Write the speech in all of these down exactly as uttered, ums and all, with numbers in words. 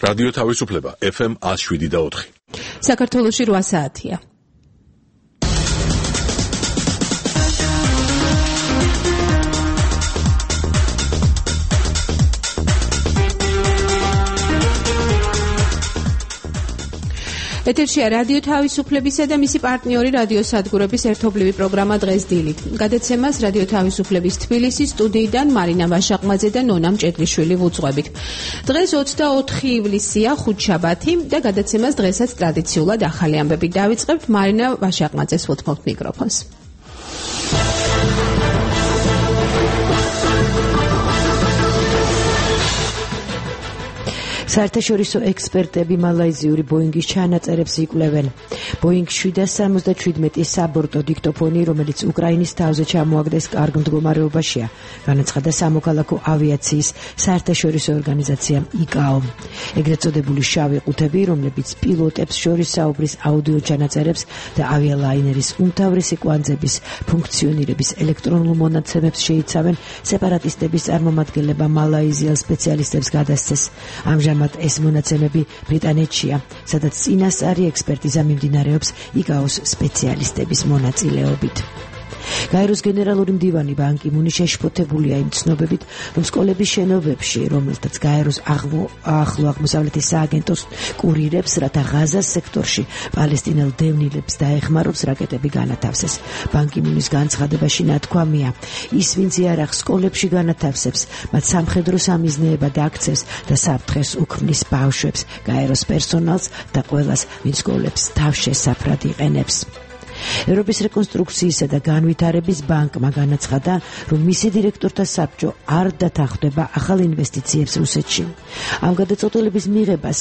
რადიო თავისუფლება ეფ ემ one oh seven და four. საქართველოში რვა საათია. ეთერშია რადიო თავისუფლებისა და მისი პარტნიორი რადიო სადგურების ერთობლივი პროგრამა დღეს დილით. გადაცემას რადიო თავისუფლების თბილისის სტუდიიდან მარინა ვაშაყმაძე და ნონა მჭედლიშვილი ვუძღვებით. დღეს ოცდაოთხი ივლისია, ხუთშაბათი და გადაცემას დღესაც ტრადიციულად ახალი ამბები დავიწყებთ. მარინა ვაშაყმაძეს ვუთმობთ მიკროფონს. საერთაშორისო ექსპერტები მალაიზიური ბოინგის ჩანაწერებს იკვლევენ. ბოინგ შვიდას სამოცდაჩვიდმეტი საბორტო დიქტოფონი, რომელიც უკრაინის თავზე ჩამოაგდეს, კარგ მდგომარეობაშია, განაცხადა სამოქალაქო ავიაციის საერთაშორისო ორგანიზაცია იკაო. ეგრეთ წოდებული შავი ყუთები, რომლებიც პილოტებს შორის საუბრის აუდიო ჩანაწერებს და ავიალაინერის უმთავრესი კვანძების ფუნქციონირების ელექტრონულ მონაცემებს შეიცავენ, სეპარატისტების წარმომადგენლება მალაიზიელ სპეციალისტებს გადასცეს. ამჟამად ეს მონაცემები ბრიტანეთშია, სადაც წინასწარი ექსპერტიზა მიმდინარეობს იკაოს სპეციალისტების მონაწილეობით. გაეროს გენერალური მდივანი ბან კი მუნი შეშფოთებულია იმ ცნობებით, რომ სკოლების შენობებში, რომელთაც გაეროს ახლო აღმოსავლეთის სააგენტოს კურირებს, რათა ღაზას სექტორში პალესტინელ დევნილებს დაეხმაროს, რაკეტები განათავსეს. ბან კი მუნის განცხადებაში ნათქვამია, ის ვინც იარაღს სკოლებში განათავსებს, მათ სამხედრო სამიზნეებად აქცევს და საფრთხეს უქმნის ბავშვებს, გაეროს პერსონალს და ყველას, ვინც სკოლებს თავშესაფრად იყენებს. ევროპის რეკონსტრუქციისა და განვითარების ბანკმა განაცხადა, რომ მისი დირექტორთა საბჭო არ დათანხმდება ახალ ინვესტიციებს რუსეთში. ამ გადაწყვეტილების მიღებას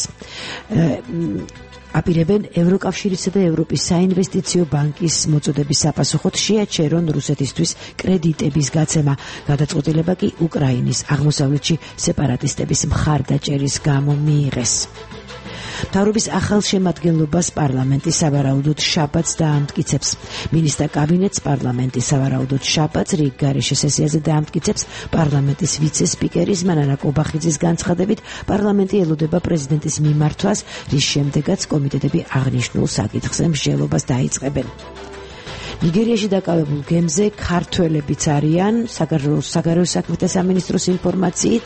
აპირებენ ევროკავშირისა და ევროპის საინვესტიციო ბანკის მოწოდების საფასუხოდ შეაჩერონ რუსეთისთვის კრედიტების გაცემა. გადაწყვეტილება კი უკრაინის აღმოსავლეთში სეპარატისტების მხარდაჭერის გამო მიიღეს. მთავრობის ახალ შემადგენლობას პარლამენტი სავარაუდოდ შაბათს დაამტკიცებს. მინისტრთა კაბინეტს პარლამენტი სავარაუდოდ შაბათს რიგ გარეშე სესიაზე დაამტკიცებს. პარლამენტის ვიცე-სპიკერის მანანა კობახიძის განცხადებით, პარლამენტი ელოდება პრეზიდენტის მიმართვას, რის შემდეგაც კომიტეტები აღნიშნულ საკითხზე მსჯელობას დაიწყებენ. ნიგერიაში დაკავებულ გემზე ქართველებიც არიან. საგარეო საქმეთა სამინისტროს ინფორმაციით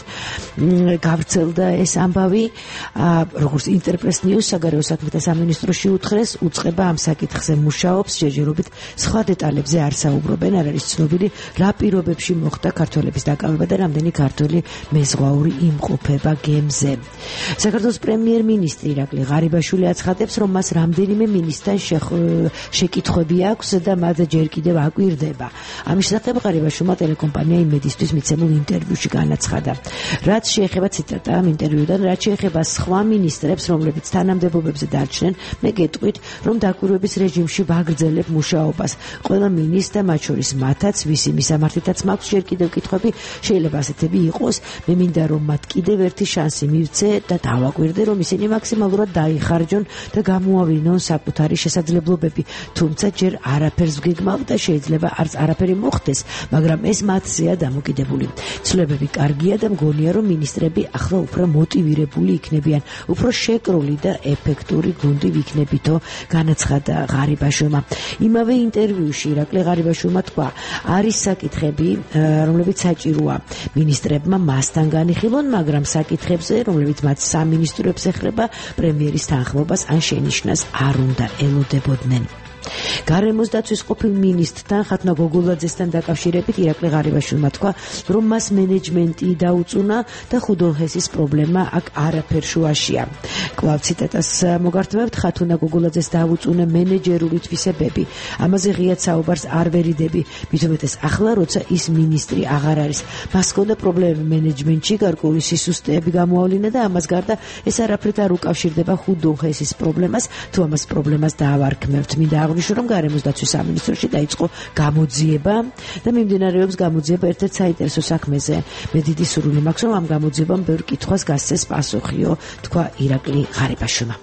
გავრცელდა ეს ამბავი, როგორც ინტერპრეს ნიუს საგარეო საქმეთა სამინისტროში უთხრეს, უწყება ამ საკითხზე მუშაობს, ჯერჯერობით სხვა დეტალებზე არ საუბრობენ, არ არის ცნობილი რა პირობებში მოხდა ქართველების დაკავება და რამდენი ქართველი მეზღვაური იმყოფება გემზე. საქართველოს პრემიერ-მინისტრი ირაკლი ღარიბაშვილი აცხადებს, რომ მას რამდენიმე მინისტრთან შეკითხვები აქვს და და ჯერ კიდევ აკვირდება. ამის შესახებ ღარიბაშვილმა ტელეკომპანია იმედისთვის მიცემულ ინტერვიუში განაცხადა. რაც შეეხება ციტატა ამ ინტერვიუდან, რაც შეეხება სხვა მინისტრებს, რომლებიც თანამდებობებზე დარჩნენ, მე გეტყვით, რომ დაკვირვების რეჟიმში ვაგრძელებ მუშაობას. ყველა მინისტრ და მათ შორის მათაც, ვისი მისამართითაც მაქვს ჯერ კიდევ კითხვები, შეიძლება ასეთები იყოს. მე მინდა რომ მათ კიდევ ერთი შანსი მივცე და დავაკვირდე, რომ ისინი მაქსიმალურად დაიხარჯონ და გამოავლინონ საკუთარი შესაძლებლობები, თუმცა ჯერ არაფერს გეგმავ და შეიძლება არც არაფერი მოხდეს, მაგრამ ეს მათზეა დამოკიდებული. ცვლილებები კარგია და მგონია, რომ მინისტრები ახლა უფრო მოტივირებული იქნებიან, უფრო შეკრული და ეფექტური გუნდი ვიქნებითო, განაცხადა ღარიბაშვილმა. იმავე ინტერვიუში ირაკლი ღარიბაშვილმა თქვა, არის საკითხები, რომლებიც საჭიროა მინისტრებმა მასთან განიხილონ, მაგრამ საკითხებზე, რომლებიც მათ სამინისტროებს ეხება, პრემიერის თანხმობას ან შენიშვნას არ უნდა ელოდებოდნენ. გარემოს დაცვის ყოფილ მინისტრთან ხათუნა გოგოლაძესთან დაკავშირებით ირაკლი ღარიბაშვილმა თქვა, რომ მას მენეჯმენტი დაუწუნა და ხუდოჰესის პრობლემა აქ არაფერ შუაშია. კვლავ ციტატას მოგართმევთ, ხათუნა გოგოლაძეს დაუწუნა მენეჯერული თვისებები. ამაზე ღიად საუბარს არ ვერიდები, მით უმეტეს ახლა, როცა ის მინისტრი აღარ არის. მას ჰქონდა პრობლემები მენეჯმენტში, გარკვეული სისუსტეები გამოავლინა და ამას გარდა ეს არაფრით არ უკავშირდება ხუდოჰესის პრობლემას, თუ ამას პრობლემას დაავარქმევთ. მინდა აღნიშნო, რომ გარემოს დაცვის სამინისტროში დაიწყო გამოძიება და მიმდინარეობს გამოძიება ერთ-ერთ საინტერესო საქმეზე. მე დიდი სურვილი მაქვს, რომ ამ გამოძიებამ ბევრ კითხვას გასცეს პასუხიო, თქვა ირაკლი ღარიბაშვილმა.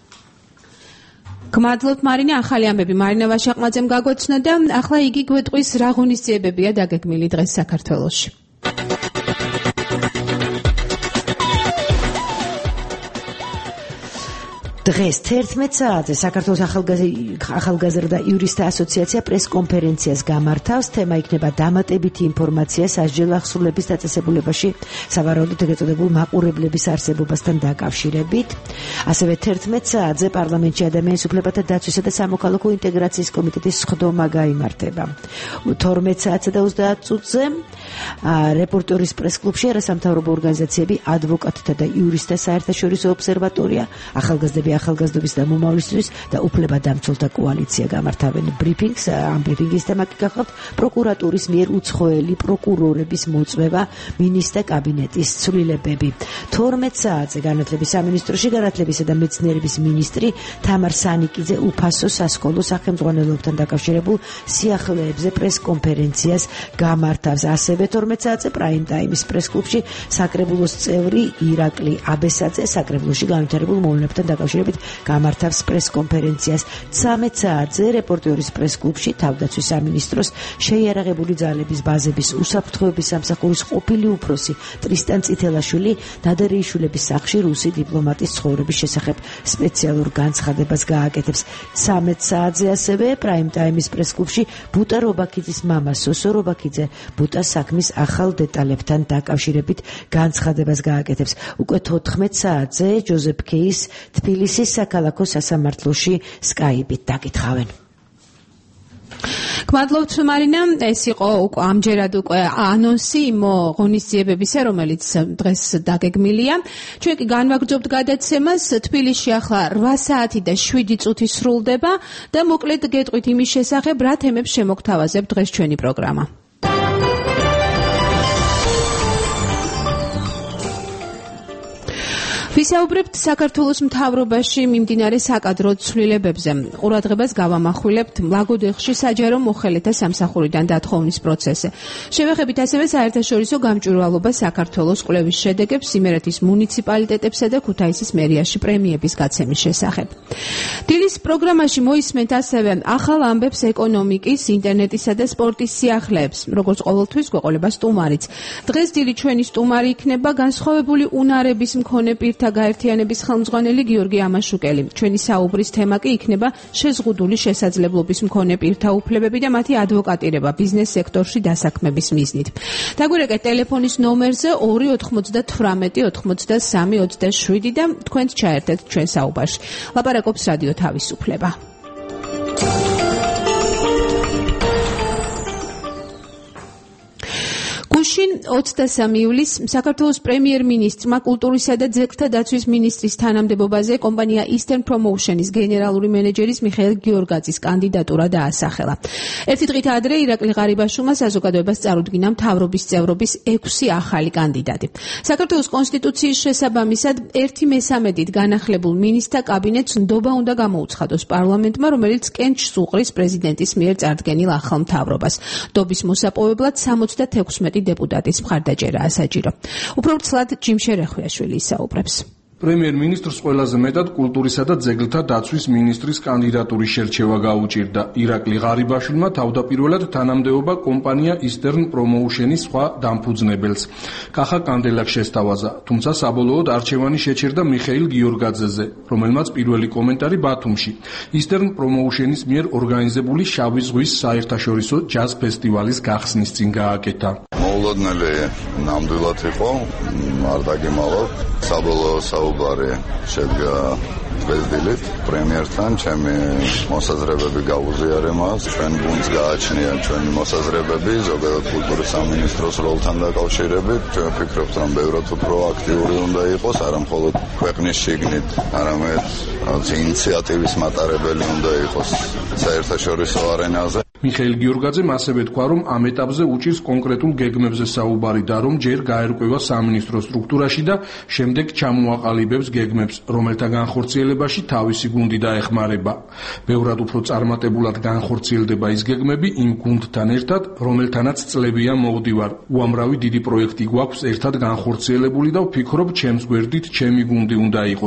გმადლობთ მარინა, ახალი ამბები მარინა ვაშაყმაძემ გაგვეცნო და ახლა იგი გვეტყვის რა ღონისძიებებია დაგეგმილი დღეს საქართველოში. დღეს თერთმეტ საათზე საქართველოს ახალგაზრდა იურისტთა ასოციაცია პრეს-კონფერენციას გამართავს. თემა იქნება დამატებითი ინფორმაცია სასჯელ ახსრულების დაწესებულებაში სავარაუდოდ ეგრეთ წოდებულ მაყურებლების არსებობასთან დაკავშირებით. ასევე თერთმეტ საათზე პარლამენტში ადამიანის უფლებათა დაცვისა და სამოქალაქო ინტეგრაციის კომიტეტის სხდომა გაიმართება. თორმეტ საათსა და ოცდაათ წუთზე რეპორტერის პრეს-კლუბში არასამთავრობო ორგანიზაციები, ადვოკატთა და იურისტთა საერთაშორისო ობსერვატორია, ახალგაზრდები ახალგაზრდობის და მომავლისთვის და უფლებადამცველთა კოალიცია გამართავენ ბრიფინგს. ამ ბრიფინგის თემა კი გახლავთ პროკურატურის მიერ უცხოელი პროკურორების მოწვევა, მინისტრთა კაბინეტის ცვლილებები. თორმეტ საათზე განათლების სამინისტროში განათლებისა და მეცნიერების მინისტრი თამარ სანიკიძე უფასო სასკოლო სახელმძღვანელოებთან დაკავშირებულ სიახლეებზე პრეს-კონფერენციას გამართავს. ასევე თორმეტ საათზე პრაიმ ტაიმის პრეს-კლუბში საკრებულოს წევრი ირაკლი აბესაძე საკრებულოში განვითარებულ მოვლენებთან დაკავშირებით გამართავს პრეს-კონფერენციას. ცამეტ საათზე რეპორტერის პრეს-კლუბში თავდაცვის სამინისტროს შეიარაღებული ძალების ბაზების უსაფრთხოების სამსახურის ყოფილი უფროსი ტრისტან წითელაშვილი დადარეიშვილების სახლში რუსი დიპლომატის ცხოვრების შესახებ სპეციალურ განცხადებას გააკეთებს. ცამეტ საათზე ასევე პრაიმ ტაიმის პრეს-კლუბში ბუტა რობაქიძის მამა სოსო რობაქიძე ბუტას საქმის ახალ დეტალებთან დაკავშირებით განცხადებას გააკეთებს. უკვე თოთხმეტ საათზე ჯოზეფ კეის თბილისის საქალაქო სასამართლოში სკაიპით დაკითხავენ. გმადლობთ მარინა, ეს იყო ამჯერად უკვე ანონსი იმ ღონისძიებებისა, რომელიც დღეს დაგეგმილია. ჩვენ კი განვაგრძობთ გადაცემას. თბილისში ახლა რვა საათი და შვიდი წუთი სრულდება და მოკლედ გეტყვით იმის შესახებ, რა თემებს შემოგთავაზებთ დღეს ჩვენი პროგრამა. ვისაუბრებთ საქართველოს მთავრობაში მიმდინარე საკადრო ცვლილებებზე. ყურადღებას გავამახვილებთ ლაგოდეხში საჯარო მოხელეთა სამსახურიდან დათხოვნის პროცესზე. შევეხებით ასევე საერთაშორისო გამჭვირვალობა საქართველოს კვლევის შედეგებს იმერეთის მუნიციპალიტეტებსა და ქუთაისის მერიაში პრემიების გაცემის შესახებ. დილის პროგრამაში მოისმენთ ასევე ახალ ამბებს ეკონომიკის, ინტერნეტისა და სპორტის სიახლეებს. როგორც ყოველთვის გვეყოლება სტუმარიც. დღეს დილი ჩვენი სტუმარი იქნება განსხვავებული უნარების მქონე პირთა გაერთიანების ხელმძღვანელი გიორგი ამაშუკელი. ჩვენი საუბრის თემა კი იქნება შეზღუდული შესაძლებლობის მქონე პირთა უფლებები და მათი ადვოკატირება ბიზნეს სექტორში დასაქმების მიზნით. დაგვირეკეთ ტელეფონის ნომერზე ორი ოთხმოცდათვრამეტი ოთხმოცდასამი ოცდაშვიდი და თქვენც ჩაერთეთ ჩვენ საუბარში. ლაპარაკობს რადიო თავისუფლება. გუშინ ოცდასამი ივლისს საქართველოს პრემიერ-მინისტრმა კულტურისა და ძეგლთა დაცვის მინისტრის თანამდებობაზე კომპანია Eastern Promotion-ის გენერალური მენეჯერის მიხეილ გიორგაძის კანდიდატურა დაასახელა. ერთი დღით ადრე ირაკლი ღარიბაშვილმა საზოგადოებას წარუდგინა მთავრობის წევრობის ექვსი ახალი კანდიდატი. საქართველოს კონსტიტუციის შესაბამისად ერთი მესამედით განახლებულ მინისტრთა კაბინეტს ნდობა უნდა გამოუცხადოს პარლამენტმა, რომელიც კენჭს უყრის პრეზიდენტის მიერ წარდგენილ ახალ მთავრობას. ნდობის მოსაპოვებლად სამოცდათექვსმეტი დეპუტატის მხარდაჭერაა საჭირო. უფრო ვრცლად ჯიმ შერეხვიაშვილი ისაუბრებს. პრემიერ-მინისტრს ყველაზე მეტად კულტურისა და ძეგლთა დაცვის მინისტრის კანდიდატურის შერჩევა გაუჭირდა. ირაკლი ღარიბაშვილმა თავდაპირველად თანამდებობა კომპანია Eastern Promotion-ის სხვა დამფუძნებელს კახა კანდელაკ შესთავაზა, თუმცა საბოლოოდ არჩევანი შეჩერდა მიხეილ გიორგაძეზე, რომელმაც პირველი კომენტარი ბათუმში Eastern Promotion-ის მიერ ორგანიზებული შავი ზღვის საერთაშორისო ჯაზ ფესტივალის გახსნის წინ გააკეთა. მოულოდნელი ნამდვილად იყო, არ დაგემალავ, საბოლოო საუბარი შედგა დღეს დილით პრემიერთან, ჩემი მოსაზრებები გაუზიარე მას, ჩვენ გუნდს გააჩნია ჩვენი მოსაზრებები, ზოგადად კულტურის სამინისტროს როლთან დაკავშირებით, ჩვენ ვფიქრობთ, რომ ბევრად უფრო აქტიური უნდა იყოს, არა მხოლოდ ქვეყნის შიგნით, არამედ ინიციატივის მატარებელი უნდა იყოს საერთაშორისო არენაზე. მიხეილ გიორგაძემ ასევე თქვა, რომ ამ ეტაპზე უჭირს კონკრეტულ გეგმებზე საუბარი და რომ ჯერ გაერკვევა სამინისტრო სტრუქტურაში და შემდეგ ჩამოაყალიბებს გეგმებს, რომელთა განხორციელებაში თავისი გუნდი დაეხმარება. ბევრად უფრო წარმატებულად განხორციელდება ის გეგმები იმ გუნდთან ერთად, რომელთანაც წლებია მოვდივარ. უამრავი დიდი პროექტი გვაქვს ერთად განხორციელებული და ვფიქრობ, ჩემს გვერდით ჩემი გუნდი უნდა იყოს.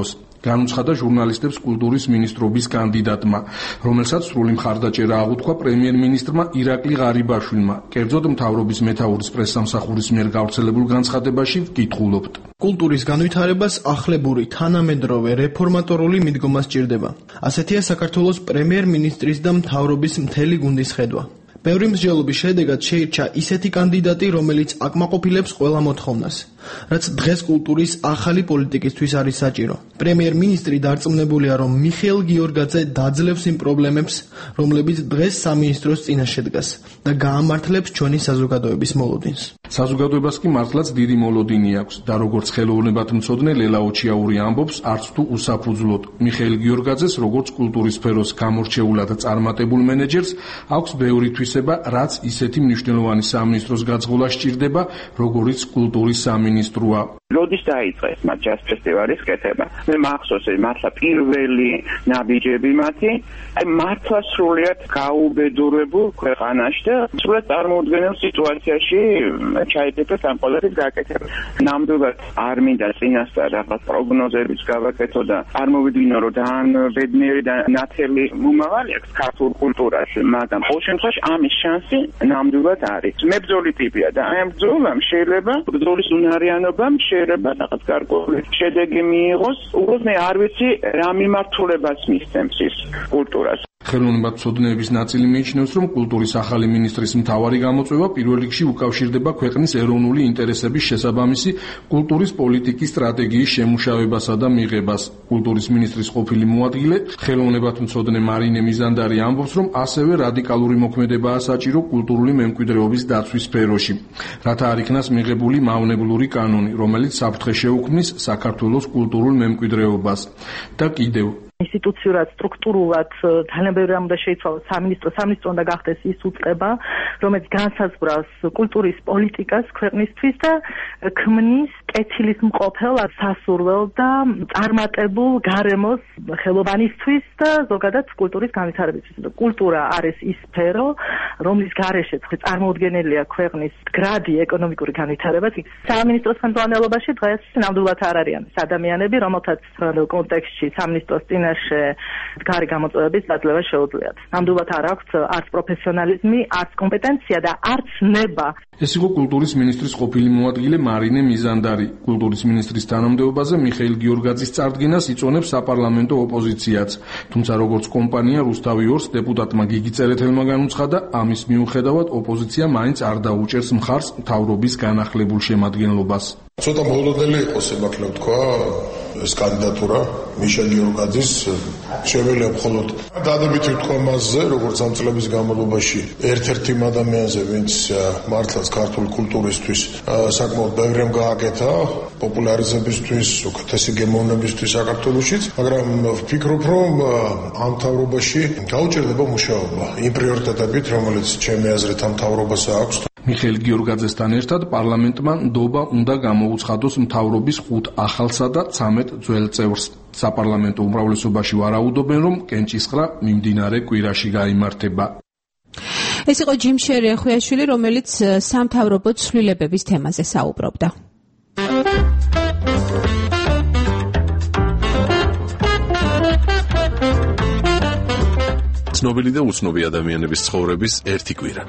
განუცხადა ჟურნალისტებს კულტურის მინისტრობის კანდიდატმა, რომელსაც სრული მხარდაჭერა აღუთქვა პრემიერ-მინისტრმა ირაკლი ღარიბაშვილმა. კერძოდ მთავრობის მეთაურის პრესსამსახურის მიერ გავრცელებულ განცხადებაში ვკითხულობთ. კულტურის განვითარებას ახლებური, თანამედროვე, რეფორმატორული მიდგომა სჭირდება. ასეთია საქართველოს პრემიერ-მინისტრის და მთავრობის მთელი გუნდის ხედვა. ბევრი მსჯელობის შედეგად შეირჩა ისეთი კანდიდატი, რომელიც აკმაყოფილებს ყველა მოთხოვნას, რაც დღეს კულტურის ახალი პოლიტიკისთვის არის საჭირო. პრემიერ-მინისტრი დარწმუნებულია, რომ მიხეილ გიორგაძე დაძლევს იმ პრობლემებს, რომლებიც დღეს სამინისტროს წინაშე დგას და გაამართლებს ჩვენი საზოგადოების მოლოდინს. საზოგადოებას კი მართლაც დიდი მოლოდინი აქვს და როგორც ხელოვნებათმცოდნე ლელა ოჩიაური ამბობს, არც თუ უსაფუძვლოდ. მიხეილ გიორგაძეს, როგორც კულტურის სფეროს გამორჩეულად წარმატებულ მენეჯერს, აქვს ბევრი თვისება, რაც ისეთი მნიშვნელოვანი სამინისტროს გაძღოლა სჭირდება, როგორიც კულტურის სამინისტროა. როდის დაიწყეს მათ ჯაზ ფესტივალის კეთება? მე მახსოვს, მართლა პირველი ნაბიჯები მათი, აი მართლა სრულიად გაუბედურებულ ქვეყანაში და სრულიად წარმოუდგენელ სიტუაციაში ჩაიწერეს ამ ყველაფრის გაკეთება. ნამდვილად არ მინდა წინასწარ რაღაც პროგნოზებიც გავაკეთო და არ მოვიდგინო, რომ ძალიან ბედნიერი და ნათელი მომავალი აქვს ქართულ კულტურაში, მაგრამ ყოველ შემთხვევაში ამის შანსი ნამდვილად არის. მებრძოლი ტიპია და აი ამ ბრძოლამ შეიძლება ბრძოლის უნარიანობამ შეიძლება რაღაც გარკვეული შედეგი მიიღოს. უბრალოდ მე არ ვიცი რა მიმართულებას მისცემს ის კულტურას. ხელოვნებათმცოდნეების ნაწილი მიიჩნევს, რომ კულტურის ახალი მინისტრის მთავარი გამოწვევა პირველ რიგში უკავშირდება ქვეყნის ეროვნული ინტერესების შესაბამისი კულტურის პოლიტიკის სტრატეგიის შემუშავებასა და მიღებას. კულტურის მინისტრის ყოფილი მოადგილე, ხელოვნებათმცოდნე მარინე მიზანდარი ამბობს, რომ ასევე რადიკალური მოქმედებაა საჭირო კულტურული მემკვიდრეობის დაცვის სფეროში, რათა არ იქნას მიღებული მავნებლური კანონი, რომელიც საფრთხე შეუქმნის საქართველოს კულტურულ მემკვიდრეობას. და კიდევ ინსტიტუციურად, სტრუქტურულად ძალიან ბევრი რამ უნდა შეიცვალოს სამინისტრო, სამინისტრო უნდა გახდეს ის უწყება, რომელიც განსაზღვრავს კულტურის პოლიტიკას ქვეყნისთვის და ქმნის კეთილის მყოფელ, სასურველ და წარმატებულ გარემოს ხელოვანისთვის და ზოგადად კულტურის განვითარებისთვის. კულტურა არის ის სფერო, რომლის გარეშეც წარმოუდგენელია ქვეყნის მდგრადი ეკონომიკური განვითარება. სამინისტროს ხელმძღვანელობაში დღეს ნამდვილად არ არიან ადამიანები, რომელთაც კონტექსტში სამინისტროს მდგარი გამოწვევების დაძლევა შეუძლიათ. ნამდვილად არ აქვს არც პროფესიონალიზმი, არც კომპეტენცია და არც ნება. ეს იყო კულტურის მინისტრის ყოფილი მოადგილე მარინე მიზანდარი. კულტურის მინისტრის თანამდებობაზე მიხეილ გიორგაძის წარდგენას იწონებს საპარლამენტო ოპოზიციაც. თუმცა როგორც კომპანია რუსთავი ორს დეპუტატმა გიგი წერეთელმა განუცხადა, ამის მიუხედავად ოპოზიცია მაინც არ დაუჭერს მხარს მთავრობის განახლებულ შემადგენლობას. ცოტა მოლოდელი იყო სიმართლე ვთქვა ეს კანდიდატურა მიშელ გიორგაძის შეველია მხოლოდ დადებითი ვთქვა მასზე, როგორც ამ წლების განმავლობაში ერთ-ერთი ადამიანზე, ვინც მართლაც ქართული კულტურისთვის საკმაოდ ბევრი რამ გააკეთა პოპულარიზებისთვის, უკეთესი გემოვნებისთვის საქართველოშიც, მაგრამ ვფიქრობ, რომ ამ მთავრობაში გაუჭირდება მუშაობა იმ პრიორიტეტებით, რომელიც ჩემი აზრით ამ მთავრობას აქვს. მიხეილ გიორგაძესთან ერთად პარლამენტმა ნდობა უნდა გამოუცხადოს მთავრობის ხუთ ახალსა და ცამეტ ძველ წევრს. საპარლამენტო უმრავლესობაში ვარაუდობენ, რომ კენჭისყრა მიმდინარე კვირაში გაიმართება. ეს იყო ჯიმშერი ახვიაშვილი, რომელიც სამთავრობო ცვლილებების თემაზე საუბრობდა. ცნობილი და უცნობი ადამიანების ცხოვრების ერთი კვირა.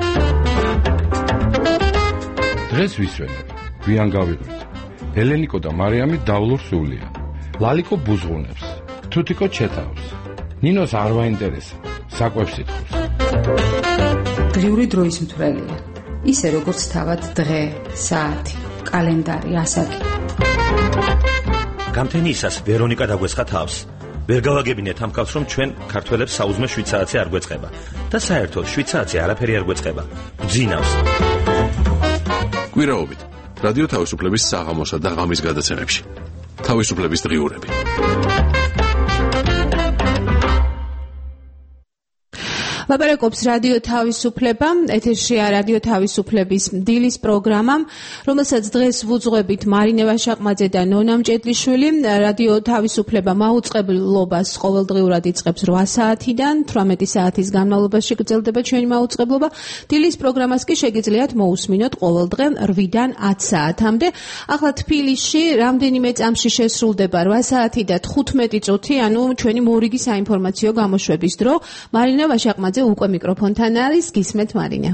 დღეს ვისვენებ, გვიან გავიღვით. ელენიკო და მარიამი დავლურ სულიან. ლალიკო ბუზღუნებს, თუთიკო ჩეთავს. ნინოს არ ვაინტერესა, საკვებს ითხოვს. დღიური დროის მთვრელია. ისე როგორც თავად დღე, საათი, კალენდარი, ასაკი. გამთენიისას ვერონიკა დაგვესხა თავს. ვერ გავაგებინეთ ამ კაცს, რომ ჩვენ ქართველებს საუზმე შვიდ საათზე არ გვეწყება და საერთოდ შვიდ საათზე არაფერი არ გვეწყება. გძინავს. კვირაობით რადიო თავისუფლების საღამოსა და ღამის გადაცემებში. თავისუფლების დღიურები. ლაპარაკობს რადიო თავისუფლება, ეთერშია რადიო თავისუფლების დილის პროგრამა, რომელსაც დღეს ვუძღვებით მარინე ვაშაყმაძე და ნონა მჭედლიშვილი. რადიო თავისუფლება მაუწყებლობას ყოველდღიურად იწყებს რვა საათიდან, თვრამეტი საათის განმავლობაში გრძელდება ჩვენი მაუწყებლობა. დილის პროგრამას კი შეგიძლიათ მოусმინოთ ყოველდღე რვიდან ათ საათამდე. ახლა თბილისში რამდენიმე წამში შესრულდება რვა საათი და თხუთმეტი წუთი, ანუ ჩვენი მორიგი საინფორმაციო გამოშვების დრო. მარინა ვაშაყმაძე უკვე მიკროფონთან არის, გისმენთ მარინა.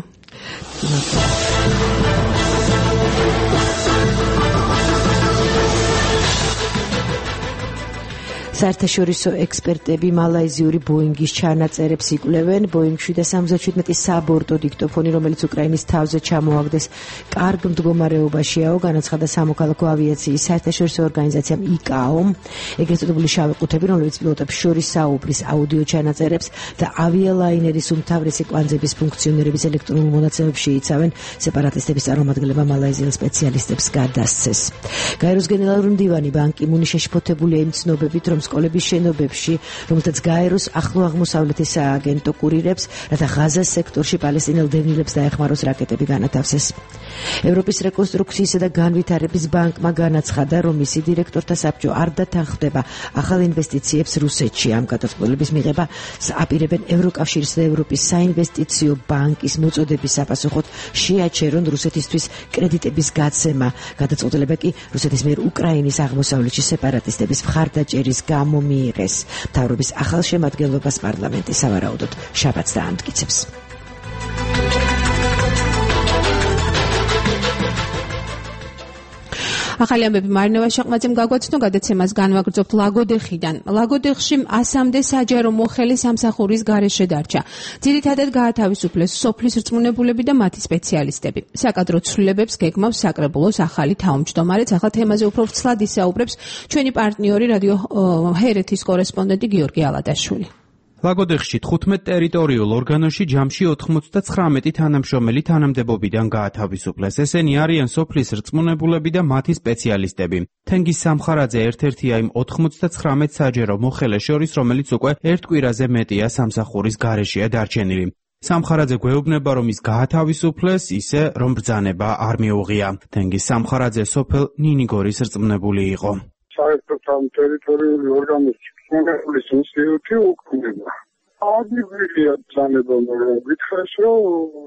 საერთაშორისო ექსპერტები მალაიზიური ბოინგის ჩანაწერებს იკვლევენ. ბოინგ შვიდ სამოცდაშვიდ საბორტო დიქტოფონი, რომელიც უკრაინის თავზე ჩამოაგდეს, კარგ მდგომარეობაშიაო, განაცხადა სამოქალაქო ავიაციის საერთაშორისო ორგანიზაციამ იკაომ. ეგრეთ წოდებული შავი ყუთები, რომლებიც პილოტებს შორის საუბრის აუდიო ჩანაწერებს და ავიალაინერის უმთავრესი კვანძების ფუნქციონერების ელექტრონულ მონაცემებში იცავენ, სეპარატისტების წარმომადგენლებმა მალაიზიელ სპეციალისტებს გადასცეს. გაეროს გენერალური მდივანი ბან კი მუნი შეშფოთებულია იმ ცნობებით, რომ სკოლების შენობებში, რომელთაც გაეროს ახლო აღმოსავლეთის სააგენტო კურირებს, რათა ღაზას სექტორში პალესტინელ დევნილებს დაეხმაროს რაკეტები განათავსეს. ევროპის რეკონსტრუქციისა და განვითარების ბანკმა განაცხადა, რომ მისი დირექტორთა საბჭო არ დათანხმდება ახალ ინვესტიციებს რუსეთში. ამ გადაწყვეტილების მიღება აპირებენ ევროკავშირის და ევროპის საინვესტიციო ბანკის მოწოდების საპასუხოდ შეაჩერონ რუსეთისთვის კრედიტების გაცემა. გადაწყვეტილება კი რუსეთის მიერ უკრაინის აღმოსავლეთში სეპარატისტების მხარდაჭერის გამო მიიღეს. მთავრობის ახალ შემადგენლობას პარლამენტი სავარაუდოდ შაბათს დაამტკიცებს. ახალი ამბები მარინა ვაშაყმაძემ გაგვაცნო, გადაცემას განვაგრძობთ ლაგოდეხიდან. ლაგოდეხში ასამდე საჯარო მოხელი სამსახურის გარეშე დარჩა. ძირითადად გაათავისუფლეს სოფლის რწმუნებულები და მათი სპეციალისტები. საკადრო ცვლილებებს გეგმავს საკრებულოს ახალი თავმჯდომარეც. ახლა თემაზე უფრო ვრცლად ისაუბრებს ჩვენი პარტნიორი რადიო ჰერეთის კორესპონდენტი გიორგი ალადაშვილი. ლაგოდეხში თხუთმეტ ტერიტორიულ ორგანოში ჯამში ოთხმოცდაცხრამეტი თანამშრომელი თანამდებობიდან გაათავისუფლეს. ესენი არიან სოფლის რწმუნებულები და მათი სპეციალისტები. თენგიზ სამხარაძე ერთ-ერთია იმ ოთხმოცდაცხრამეტ საჯარო მოხელეს შორის, რომელიც უკვე ერთ კვირაზე მეტია სამსახურის გარეშეა დარჩენილი. სამხარაძე გვეუბნება, რომ ის გაათავისუფლეს ისე, რომ ბრძანება არ მიუღია. თენგიზ სამხარაძე სოფელ ნინიგორის რწმუნებული იყო. საერთოდ ამ ტერიტორიული ორგანოში უნგრეთის ინსტიტუტი უკნება. ადიგვილია ბრძანება, მაგრამ გითხრეს, რომ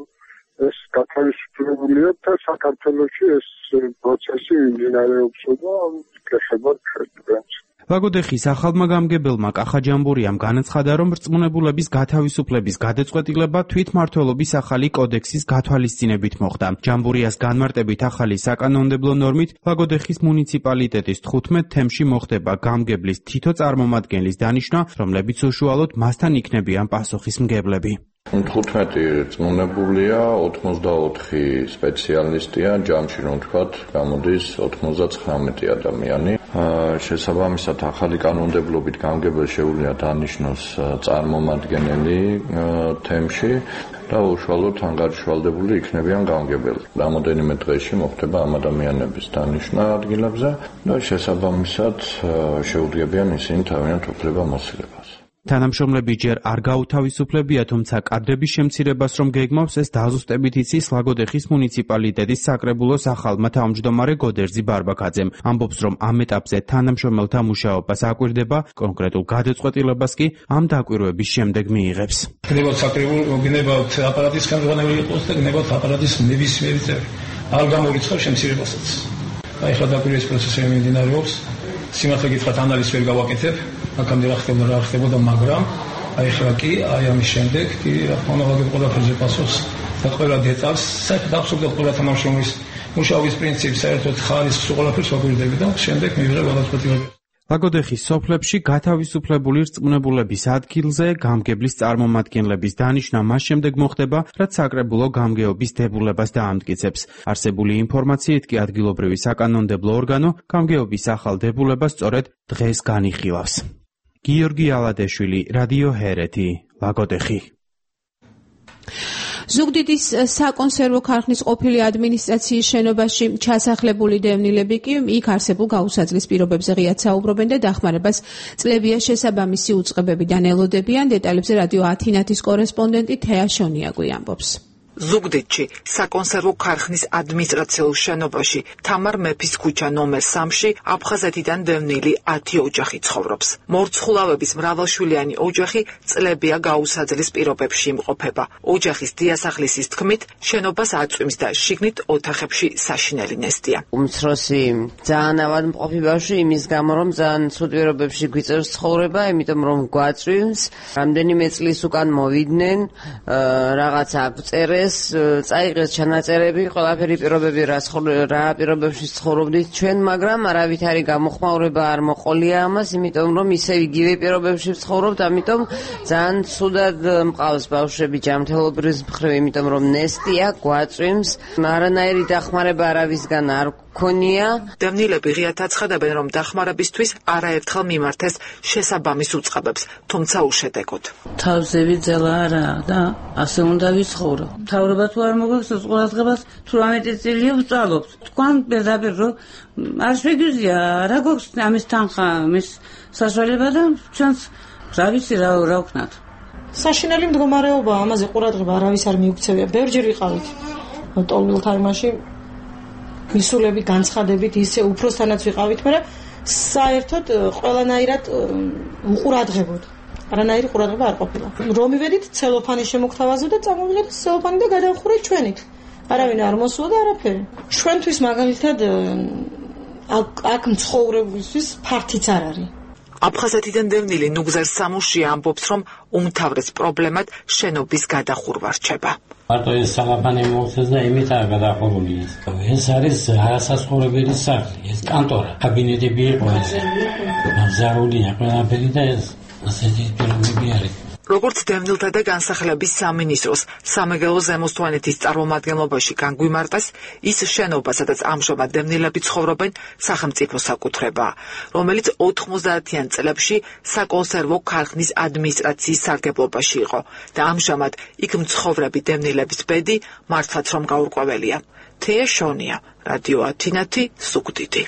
ეს გათავისუფლებულია და საქართველოში ეს პროცესი მიმდინარეობსო და გეხება ჩვენს. ლაგოდეხის ახალმა გამგებელმა კახაჯამბურიამ განაცხადა, რომ რწმუნებულების გათავისუფლების გადაწყვეტილება თვითმმართველობის ახალი კოდექსის გათვალისწინებით მოხდა. ჯამბურიას განმარტებით ახალი საკანონმდებლო ნორმით ლაგოდეხის მუნიციპალიტეტის თხუთმეტ თემში მოხდება გამგებლის თითო წარმომადგენლის დანიშვნა, რომლებიც უშუალოდ მასთან იქნებიან პასუხისმგებლები. თხუთმეტი რწმუნებულია, ოცდაოთხი სპეციალისტია, ჯამში რომ თქვათ, გამოდის ოცდაცხრამეტი ადამიანი. შესაბამისად ახალი კანონმდებლობით გამგებელს შეუძლია დანიშნოს წარმომადგენელი თემში და უშუალოდ ანგარიშვალდებული იქნებიან გამგებელი. რამოდენიმე დღეში მოხდება ამ ადამიანების დანიშვნა ადგილებზე და შესაბამისად შეუძლიებიან ისინი თავიანთ უფლება-მოსილებას. თანამშრომლები ჯერ არ გაუთავისუფლებია, თუმცა კადრების შემცირებას რომ გეგმავს, ეს დაზუსტებით იცის ლაგოდეხის მუნიციპალიტეტის საკრებულოს ახალმა თავმჯდომარე გოდერძი ბარბაკაძემ. ამბობს, რომ ამ ეტაპზე თანამშრომელთა მუშაობას აკვირდება, კონკრეტულ გადაწყვეტილებას კი ამ დაკვირვების შემდეგ მიიღებს. გნებავთ საკრებულო, გნებავთ აპარატის ხელმძღვანელი იყოს და გნებავთ აპარატის ნებისმიერი წევრი. არ გამორიცხავ შემცირებასაც. აი ხა დაკვირვის პროცესი მიმდინარეობს. სიმართლე გითხრათ, ანალიზს ვერ გავაკეთებ. აქამდე რა ხდებოდა, რა ხდებოდა, მაგრამ აი ხა კი, აი ამის შემდეგ კი რა თქმა უნდა ვაგებ ყველაფერზე პასუხს და ყველა დეტალს, საერთოდ აბსოლუტურად ყველა თანამშრომლის მუშაობის პრინციპი, საერთოდ ხარისხს ყველაფერს ვაკვირდები და შემდეგ მივიღებ გადაწყვეტილებას. ლაგოდეხის სოფლებში გათავისუფლებული რწმუნებულების ადგილზე გამგებლის წარმომადგენლების დანიშვნა მას შემდეგ მოხდება, რაც საკრებულო გამგეობის დებულებას დაამტკიცებს. არსებული ინფორმაციით კი ადგილობრივი საკანონმდებლო ორგანო გამგეობის ახალ დებულებას სწორედ დღეს განიხილავს. გიორგი ალადეშვილი, რადიო ჰერეთი, ლაგოდეხი. ზუგდიდის საკონსერვო ქარხნის ყოფილი ადმინისტრაციის შენობაში ჩასახლებული დევნილები კი იქ არსებულ გაუსაძლის პირობებზე ღიად საუბრობენ და დახმარებას წლებია შესაბამისი უწყებებიდან ელოდებიან. დეტალებზე რადიო ათინათის კორესპონდენტი თეა შონიაგვი ამბობს. ზუგდიდში საკონსერვო ქარხნის ადმინისტრაციულ შენობაში თამარ მეფის ქუჩა ნომერ სამში აფხაზეთიდან დევნილი ათი ოჯახი ცხოვრობს. მორცხულავების მრავალშვილიანი ოჯახი წლებია გაუსაძლის პირობებში იმყოფება. ოჯახის დიასახლისის თქმით შენობას აწვიმს და შიგნით ოთახებში საშინელი ნესტია. უმცროსი ძალიან ავადმყოფი ბავშვი იმის გამო რომ ძალიან ცუდ პირობებში გვიწევს ცხოვრება, იმიტომ რომ გვაწვიმს. რამდენიმე წლის უკან მოვიდნენ, რაღაცა აღწერეს, წაიღეს ჩანაწერები, ყველაფერი პირობები რა პირობებში ცხოვრობდით ჩვენ, მაგრამ არავითარი გამოხმაურება არ მოყოლია ამას, იმიტომ რომ ისევ იგივე პირობებში ცხოვრობთ, ამიტომ ძალიან ცუდად მყავს ბავშვები ჯანმრთელობის მხრივ, იმიტომ რომ ნესტია, გვაწვიმს, არანაირი დახმარება არავისგან არ გქონია. დევნილები ღიად აცხადებენ, რომ დახმარებისთვის არაერთხელ მიმართეს შესაბამის უწყებებს, თუმცა უშედეგოდ. თავზე ვიძელა არა და ასე უნდა ვიცხოვრო. მთავრობა თუ არ მოგახსოვს ყურადღებას, თვრამეტი წელია ვწვალობთ. თქვენ პირდაპირ რომ არ შეგვიძლია, რა გვაქვს ამის თანხა, ამის საშუალება და ჩვენს რა ვიცი რა რა ვქნათ. საშინელი მდგომარეობა, ამაზე ყურადღება არავის არ მიუქცევია. ბევრჯერ ვიყავით ტოლვილთაიმაში მისულები განცხადებით ისე უფროსთანაც ვიყავით, მაგრამ საერთოდ ყველანაირად უყურადღებოდ. არანაირი ყურადღება არ ყოფილა. რომ მივედით ცელოფანის შემოგთავაზე და წამოვიღეთ ცელოფანი და გადავხურეთ ჩვენით. არავინ არ მოსულა და არაფერი. ჩვენთვის მაგალითად აქ მცხოვრებისთვის ფართიც არ არის. აფხაზეთიდან დევნილი ნუგზარ სამუშია ამბობს, რომ უმთავრეს პრობლემად შენობის გადახურვა რჩება. მარტო ეს სალაფანი მოხდეს და იმითაა გადახურული ეს. ეს არის არასაცხოვრებელი სახლი, ეს კანტორა, კაბინეტები იყო ეს. მაღზარულია ყველაფერი და ეს ასეთი პირობები არის. როგორც დევნილთა და განსახლების სამინისტროს სამეგრელო ზემოსვანეთის წარმომადგენლობაში განგვიმარტეს, ის შენობა, სადაც ამჟამად დევნილები ცხოვრობენ, სახელმწიფო საკუთრებაა, რომელიც ოთხმოცდაათიან წლებში საკონსერვო ქარხნის ადმინისტრაციის სარგებლობაში იყო და ამჟამად იქ მცხოვრები დევნილების ბედი მართლაც რომ გაურკვეველია. თეა შონია, რადიო ათინათი, ზუგდიდი.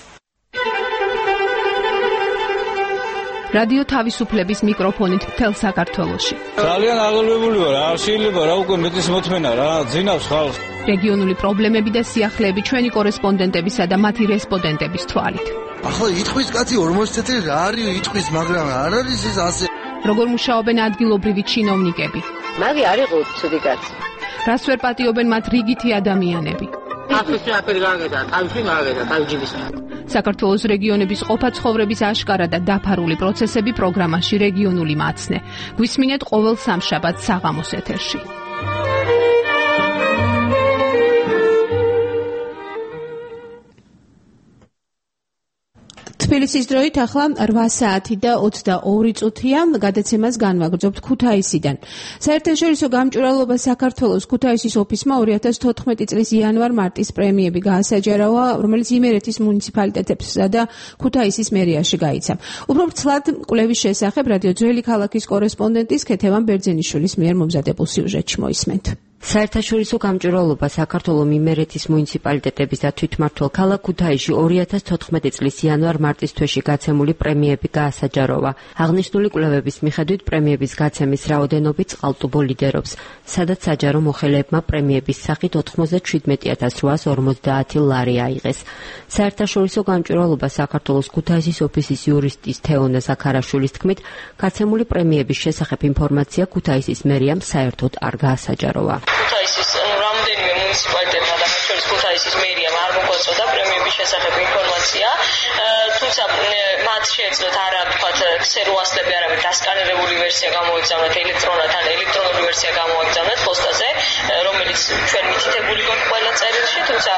რადიო თავისუფლების მიკროფონით მთელ საქართველოში. ძალიან აღელვებული ვარ, არ შეიძლება რა უკვე მეტის მოთმენა რა, ძინავს ხალხს. რეგიონული პრობლემები და სიახლეები ჩვენი კორესპონდენტებისა და მათი რესპონდენტების თვალით. ახლა ითქვის კაცი ორმოცი წელი რა არის ითქვის, მაგრამ არ არის ეს ასე. როგორ მუშაობენ ადგილობრივი ჩინოვნიკები? მაგი არ იყო ცუდი კაცი. რას ვერ პატიობენ მათ რიგითი ადამიანები? აფრიკა აფერი გაგედა, თავში მაგედა, თავჯიბის. საქართველოს რეგიონების ყოფა ცხოვრების აშკარა და დაფარული პროცესები პროგრამაში რეგიონული მაცნე. გვისმინეთ ყოველ სამშაბათს საღამოს ეთერში. თბილისის დროით ახლა რვა საათი და ოცდაორი წუთია, გადაცემას განვაგრძობთ ქუთაისიდან. საერთაშორისო გამჭვირვალობა საქართველოს ქუთაისის ოფისმა ორი ათას თოთხმეტი წლის იანვარ-მარტის პრემიები გაასაჯაროვა, რომელიც იმერეთის მუნიციპალიტეტებსა და ქუთაისის მერიაში გაიცა. უფრო ვრცლად კვლევის შესახებ რადიო ძველი ქალაქის კორესპონდენტის ქეთევან ბერძენიშვილის მიერ მომზადებულ სიუჟეტში მოისმენთ. საერთაშორისო გამჭვირვალობა საქართველოს იმერეთის მუნიციპალიტეტების და თვითმმართველ ქალაქ ქუთაისში ორი ათას თოთხმეტი წლის იანვარ-მარტის თვეში გაცემული პრემიები გაასაჯაროვა. აღნიშნული კვლევების მიხედვით პრემიების გაცემის რაოდენობით წყალტუბო ლიდერობს, სადაც საჯარო მოხელეებმა პრემიების სახით ოთხმოცდაშვიდმეტი ათას რვაას ორმოცდაათი ლარი აიღეს. საერთაშორისო გამჭვირვალობა საქართველოს ქუთაისის ოფისის იურისტის თეონა ზაქარაშვილის თქმით, გაცემული პრემიების შესახებ ინფორმაცია ქუთაისის მერიამ საერთოდ არ გაასაჯაროვა. ქუთაისის რამდენიმე მუნიციპალიტეტმა და მათ შორის ქუთაისის მერიამ არ მოგვაწოდა პრემიების შესახებ ინფორმაცია, თუმცა მათ შეეძლოთ არა თქვათ ქსეროასლები, არამედ დასკანერებული ვერსია გამოიგზავნათ ელექტრონად ან ელექტრონული ვერსია გამოიგზავნათ პოსტაზე, რომელიც ჩვენ მითითებული გვაქვს ყველა წერილში, თუმცა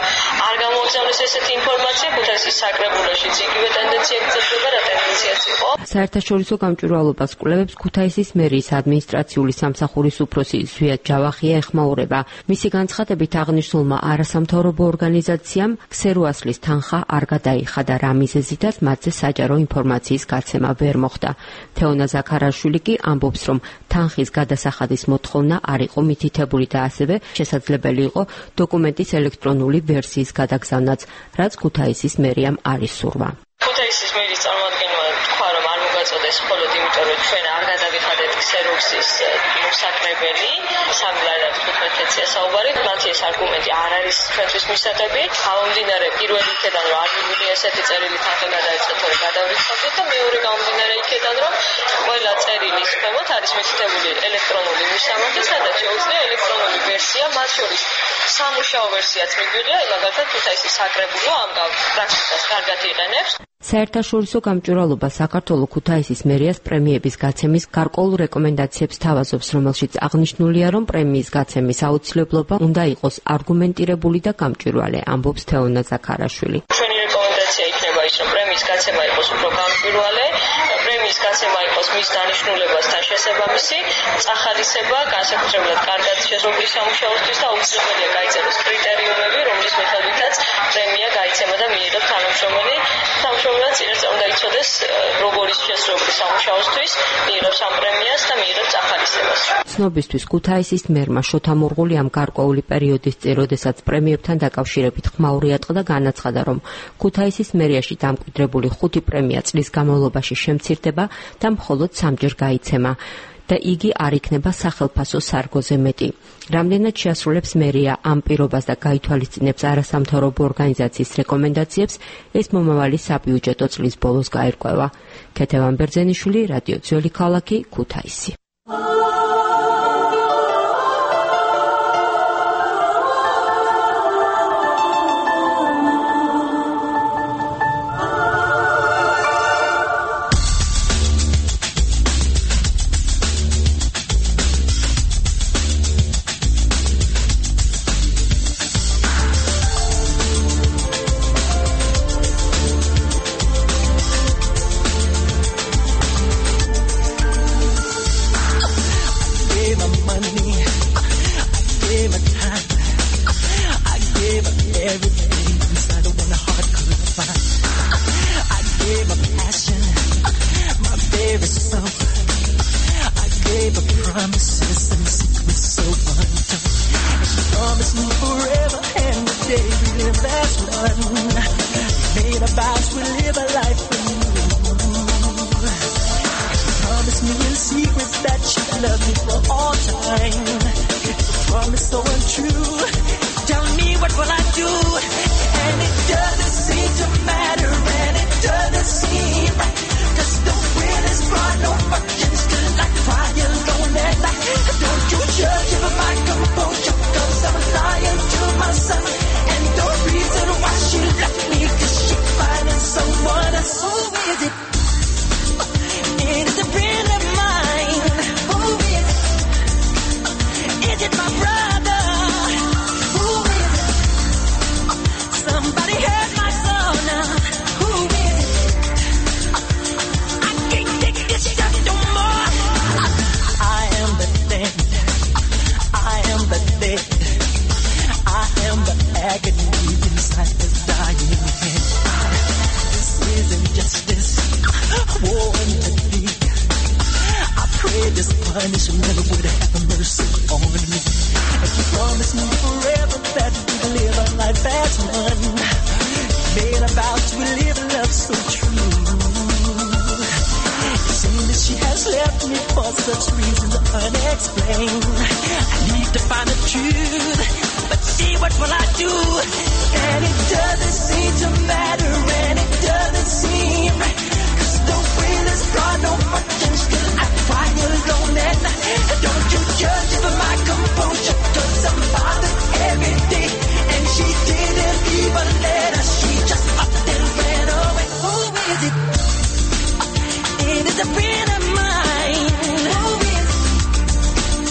არ გამოუგზავნეს ესეთი ინფორმაცია ქუთაისის საკრებულოშიც იგივე ტენდენცია გრძელდება რა ტენდენციაც იყო. საერთაშორისო გამჭვირვალობას კვლევებს ქუთაისის მერიის ადმინისტრაციული სამსახურის უფროსი ზვიად ჯავახია ეხმაურება. მისი განცხადებით აღნიშნულმა არასამთავრობო ორგანიზაციამ ქსერუასლის თანხა არ გადაიხადა რა მიზეზითაც მათზე საჯარო ინფორმაციის გაცემა ვერ მოხდა. თეონა ზაქარაშვილი კი ამბობს, რომ თანხის გადასახადის მოთხოვნა არ იყო მითითებული და ასევე შესაძლებელი იყო დოკუმენტის ელექტრონული ვერსიის გადაგზავნაც, რაც ქუთაისის მერიამ არ ისურვა. ქუთაისის მერიის წარმომადგენელმა თქვა, რომ არ მოგაწოდეს მხოლოდ იმიტომ, რომ ჩვენ არ გადავიხადეთ ქსეროქსის მოსაკრებელი, სამილარად თხუთმეტია საუბარი, მათი ეს არგუმენტი არ არის ჩვენთვის მისაღები. გამომდინარე პირველი იქედან, რომ არ მივიღია ესეთი წერილი თანხა გადაეცათ, რომ გადავრიცხავდეთ და მეორე გამომდინარე იქედან, რომ ყველა წერილის ქვემოთ არის მითითებული ელექტრონული მისამართი, სადაც შეუძლია ელექტრონული ვერსია, მათ შორის სამუშაო ვერსიაც მიგვიღია, მაგალითად ქუთაისის საკრებულო ამ პრაქტიკას კარგად იყენებს. საერთაშორისო გამჭვირვალობა საქართველოს ქუთაისის მერიას პრემიების გაცემის გარკვეულ რეკომენდაციებს თავაზობს, რომელშიც აღნიშნულია, რომ პრემიის გაცემის აუცილებლობა უნდა იყოს არგუმენტირებული და გამჭვირვალე, ამბობს თეონა ზაქარაშვილი. ჩვენი რეკომენდაცია იქნება ის, რომ პრემიის გაცემა იყოს უფრო გამჭვირვალე, პრემიის გაცემა იყოს მის დანიშნულებასთან შესაბამისი, წახალისება განსაკუთრებულად კარგად შესრულების სამუშაოსთვის და აუცილებელია გაიწეროს კრიტერიუმები, რომლის მიხედვითაც პრემია გაიცემა და მიიღებს თანამშრომელი. თანამშრომელად წინასწარ უნდა იცოდეს როგორ ის შესრულების სამუშაოსთვის მიიღებს ამ პრემიას და მიიღებს წახალისებას. ცნობისთვის ქუთაისის მერმა შოთა მურღულიამ გარკვეული პერიოდის წინ, როდესაც პრემიებთან დაკავშირებით ხმაური ატყდა და განაცხადა, რომ ქუთაისის მერიაში დამკვიდრებული ხუთი პრემია წლის განმავლობაში შემცირდება და მხოლოდ სამჯერ გაიცემა და იგი არ იქნება სახელფასო სარგოზე მეტი. რამდენად შეასრულებს მერია ამ პირობას და გაითვალისწინებს არასამთავრობო ორგანიზაციის რეკომენდაციებს, ეს მომავალი საბიუჯეტო წლის ბოლოს გაირკვევა. ქეთევან ბერძენიშვილი, რადიო ძველი ქალაქი, ქუთაისი.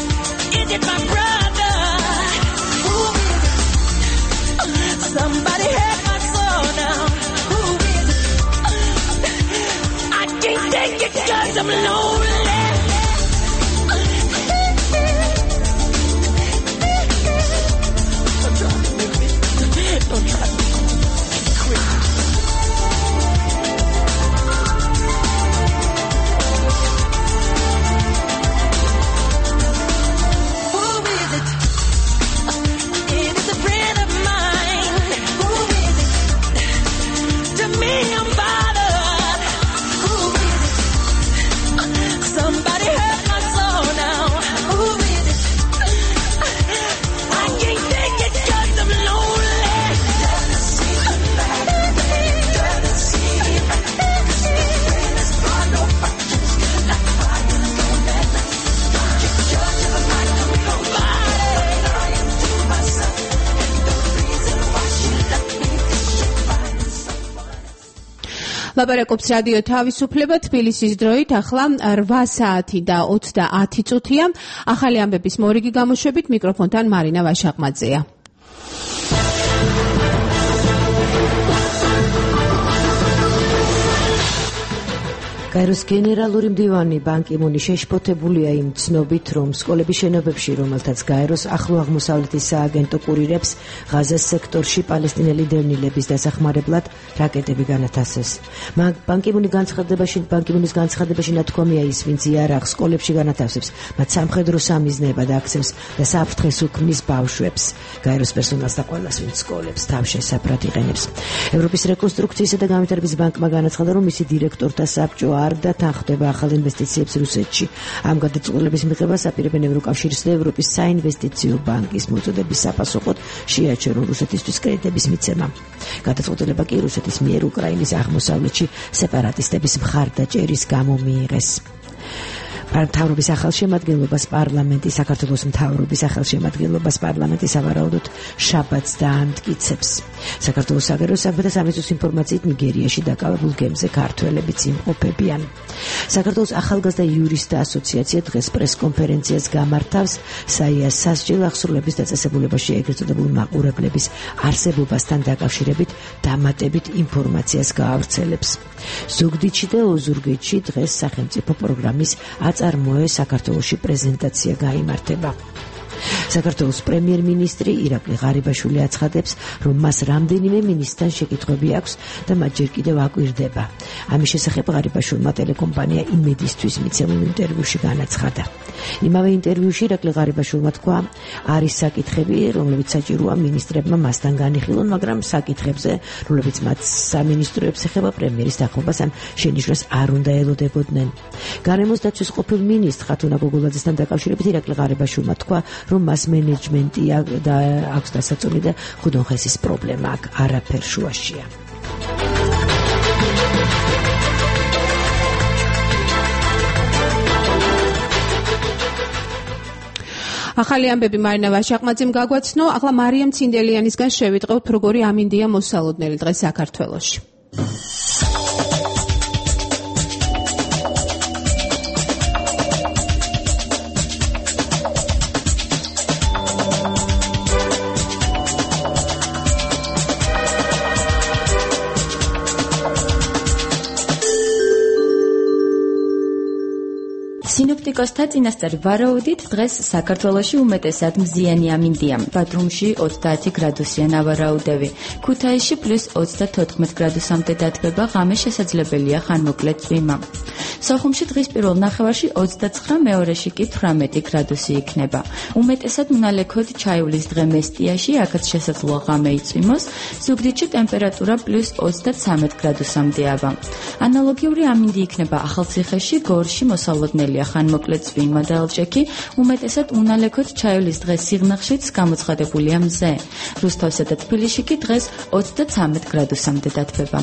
Somebody ლაპარაკობს რადიო თავისუფლება თბილისის დროით ახლა რვა საათი და ოცდაათი წუთია. ახალი ამბების მორიგი გამოშვებით მიკროფონთან მარინა ვაშაყმაძეა. კაიროს გენერალური მდივანი ბან კი მუნი შეშფოთებულია იმ ცნობით, რომ სკოლების შენობებში, რომელთაც გაეროს ახლო აღმოსავლეთის სააგენტო კურირებს, ღაზას სექტორში პალესტინელი დევნილების დასახმარებლად რაკეტები განათავსეს. ბან კი მუნი განცხადებაში, ბან კი მუნის განცხადებაში ნათქვამია ის, ვინც იარაღს სკოლებში განათავსებს, მათ სამხედრო სამიზნეებად აქცევს და საფრთხეს უქმნის ბავშვებს. გაეროს პერსონალს და ყველას, ვინც სკოლებს თავშესაფრად იყენებს. ევროპის რეკონსტრუქციისა და განვითარების ბანკმა განაცხადა, რომ მისი დირექტორთა საბჭო არ და თანხდება ახალ ინვესტიციებს რუსეთში. ამ გადაწყვეტილების მიღებას აპირებენ ევროკავშირის და ევროპის საინვესტიციო ბანკის მოწოდების საფასუხოდ შეაჩერონ რუსეთისთვის კრედიტების მიცემა. გადაწყვეტილება კი რუსეთის მიერ უკრაინის აღმოსავლეთში სეპარატისტების მხარდაჭერის გამო მიიღეს. მთავრობის ახალშემადგენლობას პარლამენტი საქართველოს მთავრობის ახალშემადგენლობას პარლამენტი სავარაუდოდ შაბათს დაამტკიცებს. საქართველოს საგარეო საქმეთა სამინისტროს ინფორმაციით ნიგერიაში დაკავებულ გემზე ქართველებიც იმყოფებიან. საქართველოს ახალგაზრდა იურისტთა ასოციაცია დღეს პრესკონფერენციას გამართავს საიას სასჯელ აღსრულების დაწესებულებაში ეგრეთ წოდებულ მაყურებლების არსებობასთან დაკავშირებით დამატებით ინფორმაციას გაავრცელებს. ზუგდიდში და ოზურგეთში დღეს სახელმწიფო პროგრამის აწარმოე საქართველოში პრეზენტაცია გაიმართება. საქართველოს პრემიერ-მინისტრი ირაკლი ღარიბაშვილი აცხადებს, რომ მას რამდენიმე მინისტრთან შეკითხვები აქვს და მათ ჯერ კიდევ აკვირდება. ამის შესახებ ღარიბაშვილმა ტელეკომპანია იმედისთვის მიცემულ ინტერვიუში განაცხადა. იმავე ინტერვიუში ირაკლი ღარიბაშვილმა თქვა, არის საკითხები, რომლებიც საჭიროა მინისტრებმა მასთან განიხილონ, მაგრამ საკითხებზე, რომლებიც მათ სამინისტროებს ეხება პრემიერის დახმობას ან შენიშვნას არ უნდა ელოდებოდნენ. გარემოს დაცვის ყოფილ მინისტრ ხათუნა გოგოლაძესთან დაკავშირებით ირაკლი ღარიბაშვილმა თქვა, რომ მას მენეჯმენტი და აქვს დასაწული და ხუდონხესის პრობლემა აქ არაფერ შუაშია. ახალი ამბები მარინა ვაშაყმაძემ გაგვაცნო. ახლა მარიამ ცინდელიანისგან შევიტყევთ, როგორი ამინდია მოსალოდნელი დღეს საქართველოში. სინოპტიკოსთა წინასწარ ვარაუდით დღეს საქართველოში უმეტესად მზიანი ამინდია. ბათუმში ოცდაათი გრადუსია ნავარაუდევი. ქუთაისში პლუს ოცდათოთხმეტ გრადუსამდე დათბება, ღამე შესაძლებელია ხანმოკლე წვიმა. სოხუმში დღის პირველ ნახევარში ოცდაცხრა, მეორეში კი თვრამეტი გრადუსი იქნება. უმეტესად უნალექოდ ჩაივლის დღე მესტიაში, აქაც შესაძლოა ღამე იწვიმოს. ზუგდიდში ტემპერატურა პლუს ოცდათვრამეტ გრადუსამდეა. ანალოგიური ამინდი იქნება ახალციხეში, გორში მოსალოდნელია ხანმოკლე წვიმა და ელჭექი, უმეტესად უნალექოდ ჩაივლის დღეს სიღნაღშიც გამოცხადებულია მზე. რუსთავსა და თბილისში კი დღეს ოცდათვრამეტ გრადუსამდე დათბება.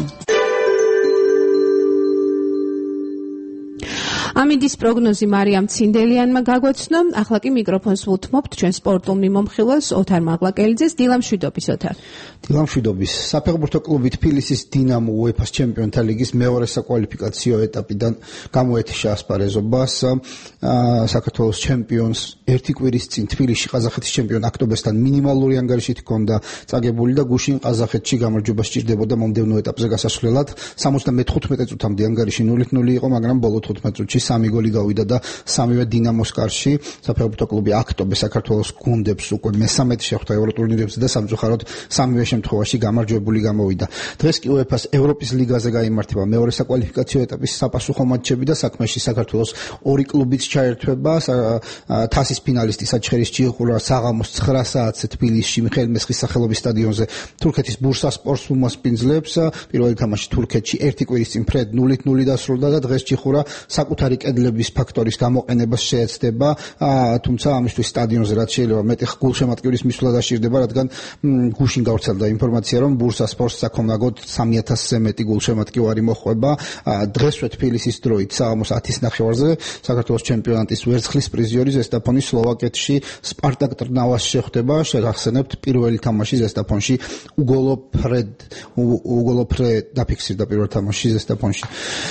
ამინდის პროგნოზი მარიამ ცინდელიანმა გაგვაცნო. ახლა კი მიკროფონს ვუთმობთ ჩვენ სპორტულ მიმოხილველს ოთარ მაღლაკელიძეს. დილა მშვიდობის ოთარ. დილა მშვიდობის. საფეხბურთო კლუბი თბილისის დინამო უეფა-ს ჩემპიონთა ლიგის მეორე საკვალიფიკაციო ეტაპიდან გამოეთიშა ასპარეზობას. საქართველოს ჩემპიონს ერთი კვირის წინ თბილისში ყაზახეთის ჩემპიონ აქტობესთან მინიმალური ანგარიშით ჰქონდა წაგებული და გუშინ ყაზახეთში გამარჯვება სჭირდებოდა მომდევნო ეტაპზე გასასვლელად. სამოცდამეთხუთმეტე წუთამდე ანგარიში ნულით ნული იყო, მაგრამ ბოლო თხუთმეტ წუთში სამი გოლი გავიდა და სამივე დინამოს კარში. საფეხბურთო კლუბი აქტობე საქართველოს გუნდებს უკვე მესამედი შეხვდა ევროტურნირებზე და სამწუხაროდ სამივე შემთხვევაში გამარჯვებული გამოვიდა. დღეს კი უეფა-ს ევროპის ლიგაზე გაიმართება მეორე საკვალიფიკაციო ეტაპის საპასუხო მატჩები და საქმეში საქართველოს ორი კლუბიც ჩაერთვება. თასის ფინალისტი საჩხერის ჭიუხურა საღამოს ცხრა საათზე თბილისში მიხეილ მესხის სახელობის სტადიონზე თურქეთის ბურსასპორს უმასპინძლებს. პირველი თამაში თურქეთში ერთი კვირის წინ ფრედ ნულით ნული დასრულდა და დღეს ჭიუხურა საკუთარი მცდარი კედლების ფაქტორის გამოყენებას შეეცდება, თუმცა ამისთვის სტადიონზე რაც შეიძლება მეტი გულშემატკივრის მისვლა დასჭირდება, რადგან გუშინ გავრცელდა ინფორმაცია, რომ ბურსა სპორტს საქონლაგოდ სამი ათასზე მეტი გულშემატკივარი მოხვება. დღესვე თბილისის დროით საღამოს ათის ნახევარზე საქართველოს ჩემპიონატის ვერცხლის პრიზიორი ზესტაფონი სლოვაკეთში სპარტაკ ტრნავას შეხვდება. შეგახსენებთ, პირველი თამაში ზესტაფონში უგოლო ფრედ უგოლო ფრედ დაფიქსირდა პირველ თამაში ზესტაფონში.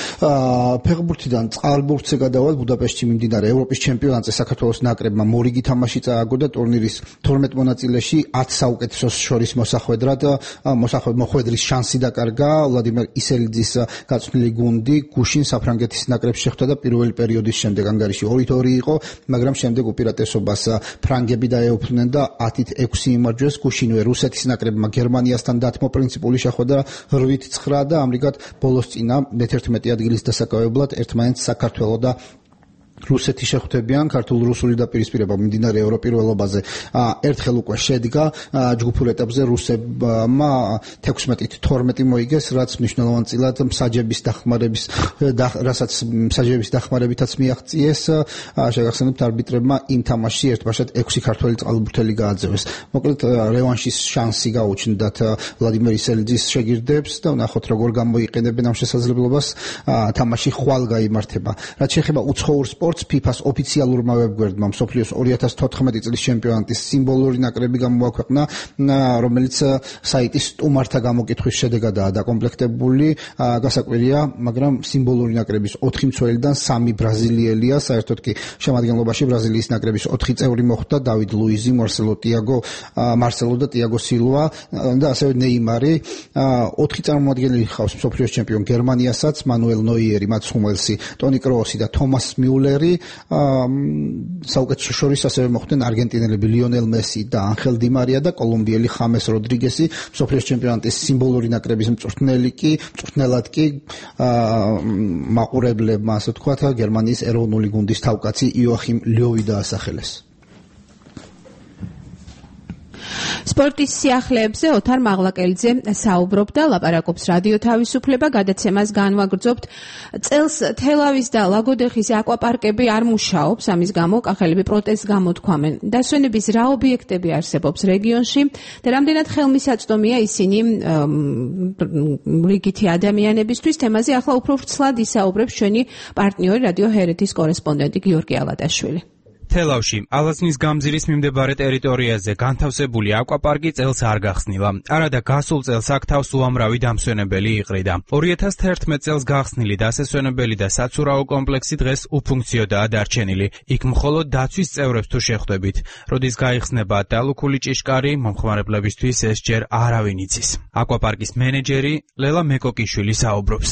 ფეხბურთიდან წყალბურთზე გადავალ ბუდაპეშტში მიმდინარე ევროპის ჩემპიონატზე საქართველოს ნაკრებმა მორიგი თამაში წააგო და ტურნირის თორმეტ მონაწილეში ათ საუკეთესოს შორის მოსახვედრად მოხვედრის შანსი დაკარგა. ვლადიმერ ისელიძის გაწვრთნილი გუნდი გუშინ საფრანგეთის ნაკრებს შეხვდა და პირველი პერიოდის შემდეგ ანგარიში ორით ორი იყო, მაგრამ შემდეგ უპირატესობას ფრანგები დაეუფლნენ და ათით ექვსი იმარჯვეს. გუშინვე რუსეთის ნაკრებმა გერმანიასთან დათმო პრინციპული შეხვედრა რვით ცხრა და ამრიგად ბოლოს წინა მეთერთმეტე ადგილის დასაკავებლად ერთმანეთს საქართველო და რუსეთი შეხვდებიან. ქართულ-რუსული დაპირისპირება მიმდინარე ევროპირველობაზე ერთხელ უკვე შედგა. ჯგუფურ ეტაპზე რუსებმა თექვსმეტით თორმეტი მოიგეს, რაც მნიშვნელოვანწილად მსაჯების დახმარების რასაც მსაჯების დახმარებითაც მიაღწიეს. შეგახსენებთ, არბიტრებმა იმ თამაშში ერთბაშად ექვსი ქართველი წყალბურთელი გააძევეს. მოკლედ რევანშის შანსი გაუჩნდათ ვლადიმერ ისელიძის შეგირდებს და ნახოთ როგორ გამოიყენებენ ამ შესაძლებლობას. თამაში ხვალ გაიმართება. რაც შეეხება უცხოურ სპორტს, ფიფას ოფიციალურმა ვებგვერდმა მსოფლიოს ორი ათას თოთხმეტი წლის ჩემპიონატის სიმბოლური ნაკრები გამოაქვეყნა, რომელიც საიტის სტუმართა გამოკითხვის შედეგადაა დაკომპლექტებული. გასაკვირია, მაგრამ სიმბოლური ნაკრების ოთხი მცველიდან სამი ბრაზილიელია. საერთოდ კი შემადგენლობაში ბრაზილიის ნაკრების ოთხი წევრი მოხვდა: დავიდ ლუიზი, მარსელო ტიაგო, მარსელო და ტიაგო სილვა და ასევე ნეიმარი. ოთხი წარმომადგენელი ჰყავს მსოფლიოს ჩემპიონ გერმანიასაც: მანუელ ნოიერი, მატს ჰუმელსი, ტონი კროოსი და თომას მიულერი. საუკეთესო შორის ასევე მოხვდნენ არგენტინელები ლიონელ მესი და ანხელ დი მარია და კოლუმბიელი ხამეს როდრიგესი. მსოფლიოს ჩემპიონატის სიმბოლური ნაკრების მწვრთნელი კი მწვრთნელად კი მაყურებლებმა, ასე ვთქვათ, გერმანიის ეროვნული გუნდის თავკაცი იოახიმ ლიოვი დაასახელეს. სპორტის სიახლეებზე ოთარ მაღლაკელიძე საუბრობდა, ლაპარაკობს რადიო თავისუფლება, გადაცემას განვაგრძობთ. წელს თელავის და ლაგოდეხის აკვაპარკები არ მუშაობს, ამის გამო კახელები პროტესტს გამოთქვამენ. დასვენების რა ობიექტები არსებობს რეგიონში და რამდენად ხელმისაწვდომია ისინი რიგითი ადამიანებისთვის. თემაზე ახლა უფრო ვრცლად ისაუბრებს ჩვენი პარტნიორი რადიო ჰერეთის კორესპონდენტი გიორგი ალადაშვილი. თელავში ალაზნის გამზირის მიმდებარე ტერიტორიაზე განთავსებული აკვაპარკი წელს არ გახსნილა. არადა გასულ წელს აქ თავს უამრავი დამსვენებელი იყრიდა. ორი ათას თერთმეტ წელს გახსნილი დასასვენებელი და საცურაო კომპლექსი დღეს უფუნქციოდაა დარჩენილი. იქ მხოლოდ დაცვის წევრებს თუ შეხვდებით. როდის გაიხსნება დალუქული ჭიშკარი, მომხმარებლებისთვის ეს ჯერ არავინ იცის. აკვაპარკის მენეჯერი ლელა მეკოკიშვილი საუბრობს.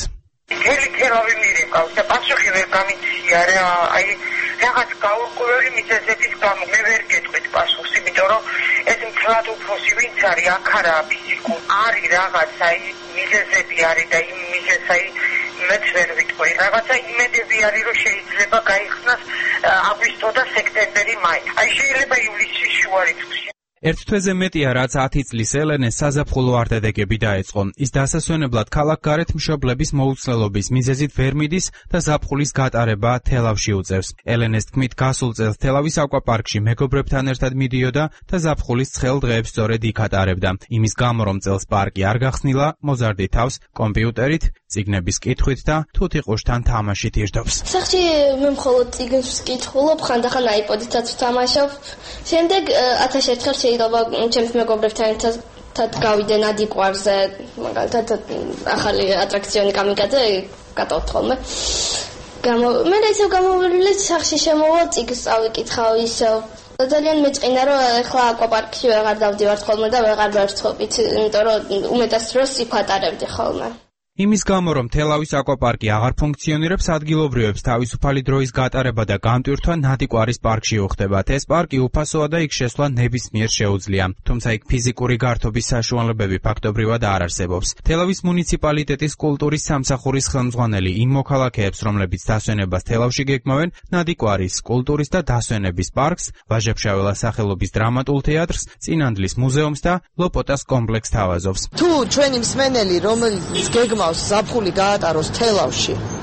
თელავი მირეკავს და პასუხი ვერ გამიცია რა, აი რაღაც გაურკვეველი მიზეზების გამო მე ვერ გეტყვით პასუხს, იმიტომ რომ ეს მთლად უფროსი ვინც არის, აქ არაა ფიზიკურ, არის რაღაც აი მიზეზები არის და იმ მიზეზს აი მეც ვერ ვიტყვი. რაღაცა იმედები არის, რომ შეიძლება გაიხსნას აგვისტო და სექტემბერი, მაი. აი შეიძლება ივლისის შუა რიცხვში. ერთ თვეზე მეტია, რაც ათი წლის ელენეს საზაფხულო არტედეგები დაეწყო. ის დასასვენებლად ქალაქგარეთ მშობლების მოუცლელობის მიზეზით ვერ მიდის და ზაფხულის გატარება თელავში უწევს. ელენეს თქმით, გასულ წელს თელავის აკვაპარკში მეგობრებთან ერთად მიდიოდა და ზაფხულის ცხელ დღეებს სწორედ იქ ატარებდა. იმის გამო, რომ წელს პარკი არ გახსნილა, მოზარდი თავს კომპიუტერით, წიგნების კითხვით და თუთიყუშთან თამაშით ირდობს. სახში მე მხოლოდ წიგნს ვკითხულობ, ხანდახან აიპოდითაც ვთამაშობ. შემდეგ ათასი ერთხელ შეიძლება ჩემს მეგობრებთან ერთად გავიდე ნადიყვარზე, მაგალითად ახალი ატრაქციონი კამიკაძე გატოვთ ხოლმე. გამო მე ისევ გამოვიდე სახში შემოვა, წიგნს წავიკითხავ ისევ. ძალიან მეწყინა, რომ ახლა აკვაპარკში ვეღარ დავდივართ ხოლმე და ვეღარ ვერცხობთ, იმიტომ რომ უმეტეს დროს იქ ვატარებდი ხოლმე. იმის გამო, რომ თელავის აკვაპარკი აღარ ფუნქციონირებს, ადგილობრივებს თავისუფალი დროის გატარება და განტვირთვა ნადიყვარის პარკში უხდებათ. ეს პარკი უფასოა და იქ შესვლა ნებისმიერ შეუძლია. თუმცა იქ ფიზიკური გართობის საშუალებები ფაქტობრივად არ არსებობს. თელავის მუნიციპალიტეტის კულტურის სამსახურის ხელმძღვანელი იმ მოქალაქეებს, რომლებიც დასვენებას თელავში გეგმავენ, ნადიყვარის კულტურის და დასვენების პარკს, ვაჟა-ფშაველას სახელობის დრამატულ თეატრს, წინანდლის მუზეუმს და ლოპოტას კომპლექსს თავაზობს. თუ ჩვენი მსმენელი, რომელიც გეგმავს ზაფხული გაატაროს თელავში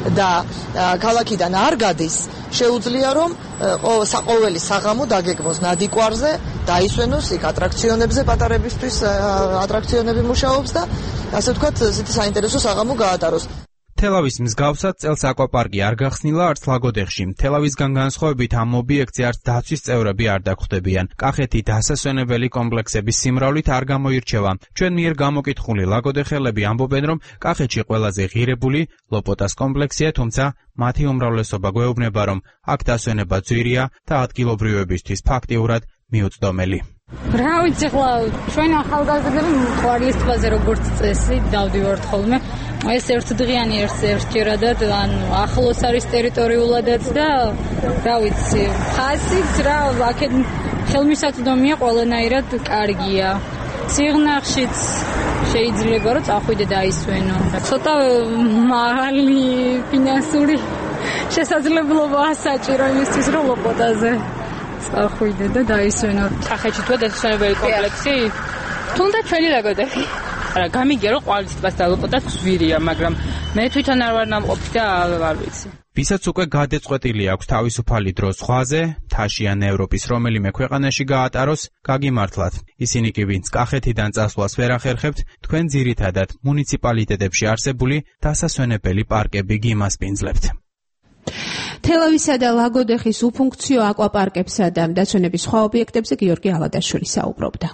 და ქალაქიდან არ გადის, შეუძლია რომ საყოველი საღამო დაგეგმოს ნადიკვარზე, დაისვენოს იქ ატრაქციონებზე, პატარებისთვის ატრაქციონები მუშაობს და ასე ვთქვათ, ზეති საინტერესო საღამო გაატაროს. თელავის მსგავსად წელს აკვაპარკი არ გახსნილა არც ლაგოდეხში. თელავისგან განსხვავებით ამ ობიექტზე არც დაცვის წევრები არ დაგხვდებიან. კახეთი დასასვენებელი კომპლექსების სიმრავლით არ გამოირჩევა. ჩვენ მიერ გამოკითხული ლაგოდეხელები ამბობენ, რომ კახეთში ყველაზე ღირებული ლოპოტას კომპლექსია, თუმცა მათი უმრავლესობა გვეუბნება, რომ აქ დასვენება ძვირია და ადგილობრივებისთვის ფაქტიურად მიუწვდომელი. რა ვიცი, ხლა ჩვენ ახალგაზრდები ყვარლის ტბაზე როგორც წესი დავდივართ ხოლმე. ეს ერთდღიანი ერთჯერადად, ანუ ახლოს არის ტერიტორიულადაც და რა ვიცი, ფასიც რა, აქეთ ხელმისაწვდომია ყველანაირად კარგია. სიღნაღშიც შეიძლება რომ წახვიდე დაისვენო. ცოტა მაღალი ფინანსური შესაძლებლობაა საჭირო იმისთვის, რომ ლოპოტაზე წახვიდე და დაისვენო. კახეთში თუ დასვენებელი კომპლექსი, თუნდაც ჩვენი ლაგოდეხი. არა, გამიგია რომ ყვარლის ტბას და ლოპოტას ზვირია, მაგრამ მე თვითონ არ ვარ ნამყოფი და არ ვიცი. ვისაც უკვე გადაწყვეტილი აქვს თავისუფალი დრო ზღვაზე, თაში ან ევროპის რომელიმე ქვეყანაში გაატაროს, გაგიმართლათ. ისინი კი ვინც კახეთიდან წასვლას ვერ ახერხებთ, თქვენ ძირითადად მუნიციპალიტეტებში არსებული დასასვენებელი პარკები გიმასპინძლებთ. თელავისა და ლაგოდეხის უფუნქციო აკვაპარკებსა და დასვენების სხვა ობიექტებზე გიორგი ალადაშვილი საუბრობდა.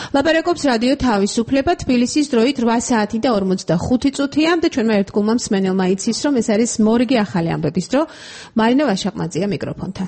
ლაპარაკობს რადიო თავისუფლება თბილისის დროით რვა საათი და ორმოცდახუთი წუთია და ჩვენმა ერთგულმა მსმენელმა იცის, რომ ეს არის მორიგი ახალი ამბების დრო. მარინა ვაშაყმაძეა მიკროფონთან.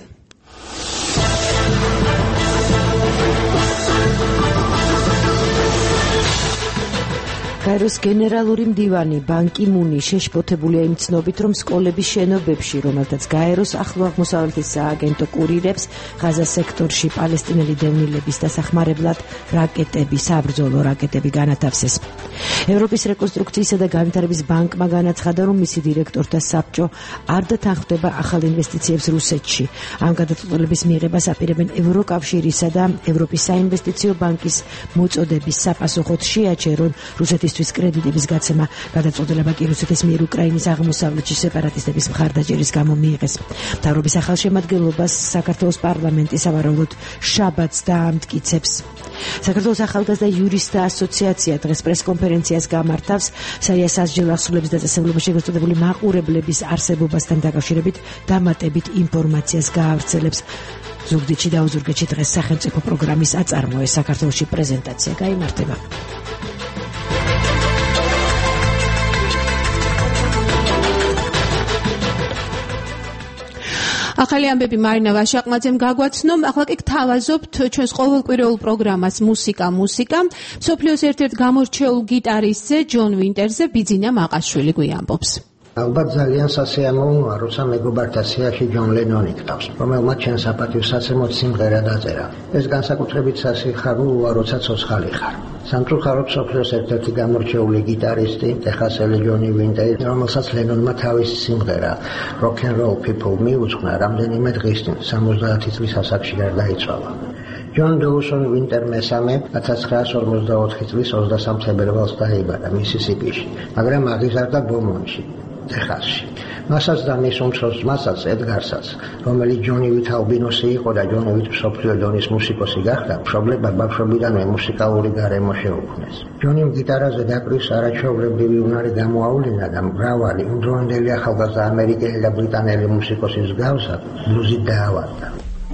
გაეროს გენერალური მდივანი ბან კი მუნი შეშფოთებულია იმ ცნობით, რომ სკოლების შენობებში, რომელთაც გაეროს ახლო აღმოსავლეთის სააგენტო კურირებს, ღაზას სექტორში პალესტინელი დევნილების დასახმარებლად რაკეტები, საბრძოლო რაკეტები განათავსეს. ევროპის რეკონსტრუქციისა და განვითარების ბანკმა განაცხადა, რომ მისი დირექტორთა საბჭო არ დათანხმდება ახალ ინვესტიციებს რუსეთში. ამ გადაწყვეტილების მიღებას აპირებენ ევროკავშირისა და ევროპის საინვესტიციო ბანკის მოწოდების საფასუხოდ შეაჩერონ რუსეთის კრედიტების გაცემა. გადაწყვეტილება კი რუსეთის მიერ უკრაინის აღმოსავლეთში სეპარატისტების მხარდაჭერის გამო მიიღეს. მთავრობის ახალშემადგენლობას საქართველოს პარლამენტი სავარაუდოდ შაბათს დაამტკიცებს. საქართველოს ახალგაზრდა იურისტთა ასოციაცია დღეს პრესკონფერენციას გამართავს საიასასჯელო ახსულების დაწესებულებაში შეგრძნებული მაყურებლების არსებობასთან დაკავშირებით დამატებით ინფორმაციას გაავრცელებს. ზუგდიდში და ოზურგეთში დღეს სახელმწიფო პროგრამის აწარმოეს. საქართველოში პრეზენტაცია გაიმართება. ახალი ამბები მარინა ვაშაყმაძემ გაგვაცნო. ახლა კი გთავაზობთ ჩვენს ყოველკვირეულ პროგრამას მუსიკა მუსიკა. მსოფლიოს ერთ-ერთ გამორჩეულ გიტარისტზე ჯონ ვინტერზე ბიძინა მაყაშვილი გვიამბობს. ალბათ ძალიან სასიამოვნოა, როცა მეგობართა სიაში ჯონ ლენონი გტავს, რომელმაც ჩვენ საპატივსაცემლოდ სიმღერა დაწერა. ეს განსაკუთრებით სასიხარულოა, როცა ცოცხალი ხარ. სამწუხაროდ მსოფლიოს ერთ-ერთი გამორჩეული გიტარისტი, ტეხასელი ჯონი ვინტერი, რომელსაც ლენონმა თავისი სიმღერა Rock and Roll People მიუძღვნა, რამდენიმე დღის წინ სამოცდაათი წლის ასაკში გარდაიცვალა. ჯონ დოუსონ ვინტერ მესამე ათას ცხრაას ორმოცდაოთხი წლის ოცდასამ თებერვალს დაიბადა მისისიპიში, მაგრამ აღიზარდა ბომონში, ტეხასში. მასაც და მის უმცროს ძმასაც ედგარსაც, რომელიც ჯონივით ალბინოსი იყო და ჯონივით მსოფლიო დონის მუსიკოსი გახდა, მშობლებმა ბავშვობიდანვე მუსიკალური გარემო შეუქმნეს. ჯონიმ გიტარაზე დაკვრვის არაჩვეულებრივი უნარი გამოავლინა და მრავალი იმდროინდელი ახალგაზრდა ამერიკელი და ბრიტანელი მუსიკოსის მსგავსად ბლუზით დაავადდა.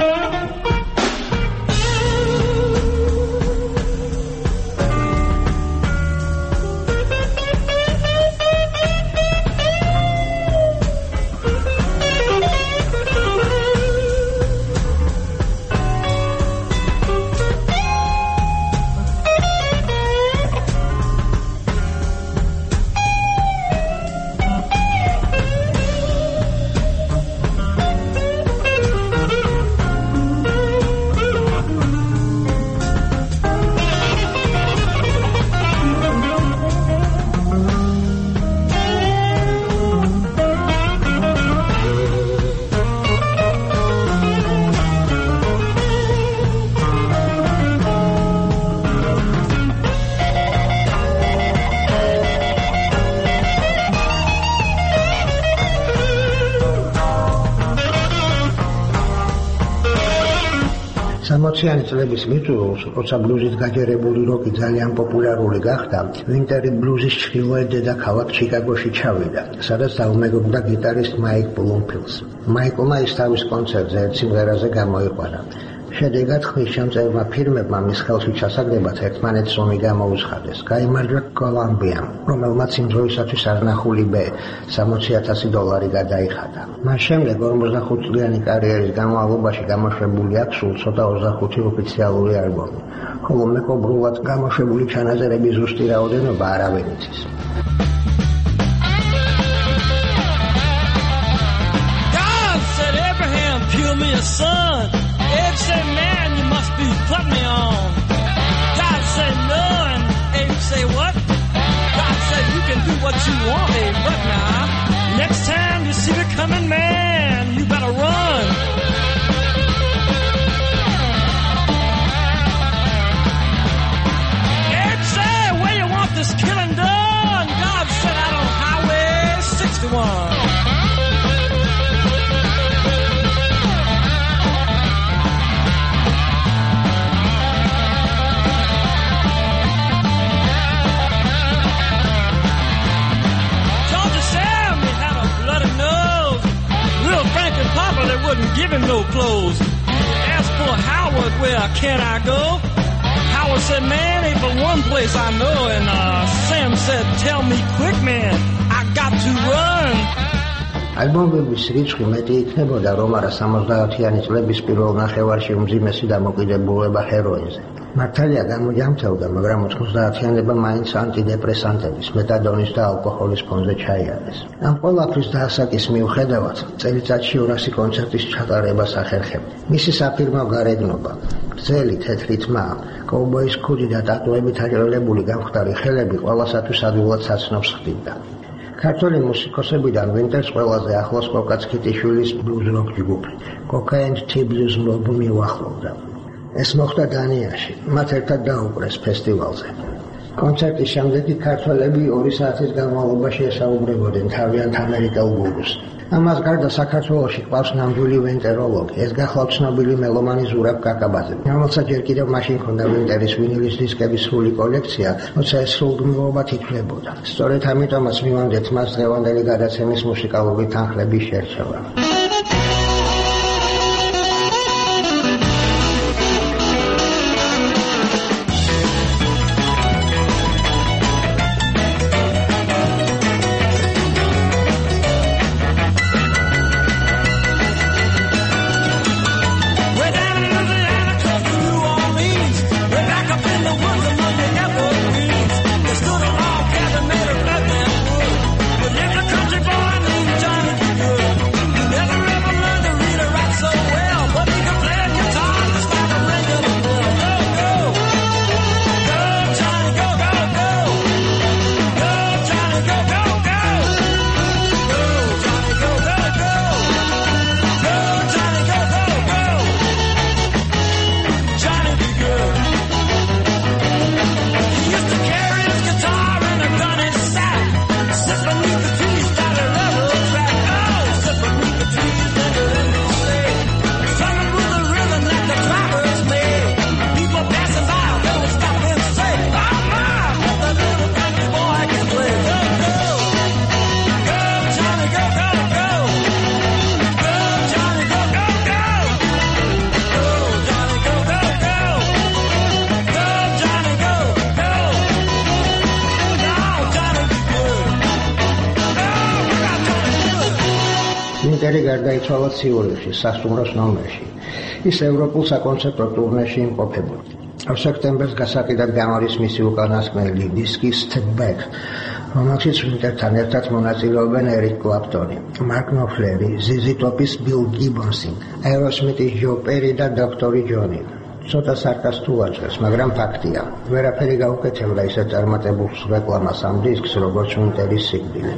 სამოციანი წლების მიწურულს, როცა ბლუზით გაჯერებული როკი ძალიან პოპულარული გახდა, ვინტერი ბლუზის ჩრდილოეთ დედაქალაქ ჩიკაგოში ჩავიდა, სადაც დაუმეგობრდა გიტარისტ მაიკ ბლუმფილდს. მაიკლმა ის თავის კონცერტზე ერთ სიმღერაზე გამოიყვანა. შედეგად ხმის შემწერმა ფირმებმა მის ხელში ჩასაგდებად ერთმანეთს ომი გამოუცხადეს. გაიმარჯვა კოლუმბიამ, რომელმაც იმ დროისათვის არნახული ბ სამოცი ათასი დოლარი გადაიხადა. მას შემდეგ ორმოცდახუთ წლიანი კარიერის განმავლობაში გამოშვებული აქვს სულ ცოტა ოცდახუთი ოფიციალური ალბომი, ხოლო მეკობრულად გამოშვებული ჩანაწერების ზუსტი რაოდენობა არავინ იცის. God said, Abraham, kill me a son. Abe said, man, you must be putting me on. God said, no, and Abe said, what? God said, you can do what you want, Abe, but now, next time you see me coming, man, you better run. Abe said, where you want this killing done? God said, out on Highway sixty-one. They wouldn't give him no clothes. Asked poor Howard, where can I go? Howard said, man, one place I know, and uh, Sam said, tell me quick, man, I got to run. ალბომების რიცხვი მეტი იქნებოდა, რომ არა სამოცდაათიანი წლების პირველ ნახევარში უმძიმესი დამოკიდებულება ჰეროინზე. მართალია გამოჯამწევდა, მაგრამ ოთხმოცდაათიანება მაინც ანტიდეპრესანტების, მეტადონის და ალკოჰოლის ფონზე ჩაიარეს. ამ ყველაფრის დაასაკის მიუხედავად, წელიწადში ორასი კონცერტის ჩატარებას ახერხებდა. მისი საფირმო გარეგნობა, გრძელი თეთრი თმა, კოუბოის ქუდი და ტატუებით აჭრელებული გამხდარი ხელები ყველასათვის ადვილად საცნობს ხდიდა. ქართველი მუსიკოსებიდან ვინტერს ყველაზე ახლოს კოკაც ქიტიშვილის ბლუზ როკ ჯგუფი, კოკა and Tea Blues ალბომი უახლოვდა. ეს მოხდა დანიაში, მათ ერთად დაუკრეს ფესტივალზე. კონცერტის შემდეგი ქართველები ორი საათის განმავლობაში ესაუბრებოდნენ თავიანთ ამერიკელ გურუს. ამას გარდა საქართველოში ყავს ნამდვილი ვენტეროლოგი, ეს გახლავთ ცნობილი მელომანი ზურაბ კაკაბაძე, რომელსაც ჯერ კიდევ მაშინ ჰქონდა ვინტერის ვინილის დისკების სრული კოლექცია, როცა ეს სრულგმირობად ითვლებოდა. სწორედ ამიტომაც მივამდეთ მას დღევანდელი გადაცემის მუსიკალური თანხლების შერჩევა. გარდაიცვალა ციურიხში, სასტუმროს ნომერში. ის ევროპულ საკონცერტო ტურნეში იმყოფებოდა. სექტემბერს გასაყიდად გამოდის მისი უკანასკნელი დისკი Step Back, რომელშიც ვინტერთან ერთად მონაწილეობენ ერიკ კლაპტონი, მარკ ნოფლერი, ზიზი ტოპის ბილ გიბონსი, აეროსმითის ჯო პერი და დოქტორი ჯონი. ცოტა სარკას თუ აჭრეს, მაგრამ ფაქტია, ვერაფერი გაუკეთებდა ისე წარმატებულ რეკლამას ამ დისკს, როგორც ვინტერის სიკვდილი.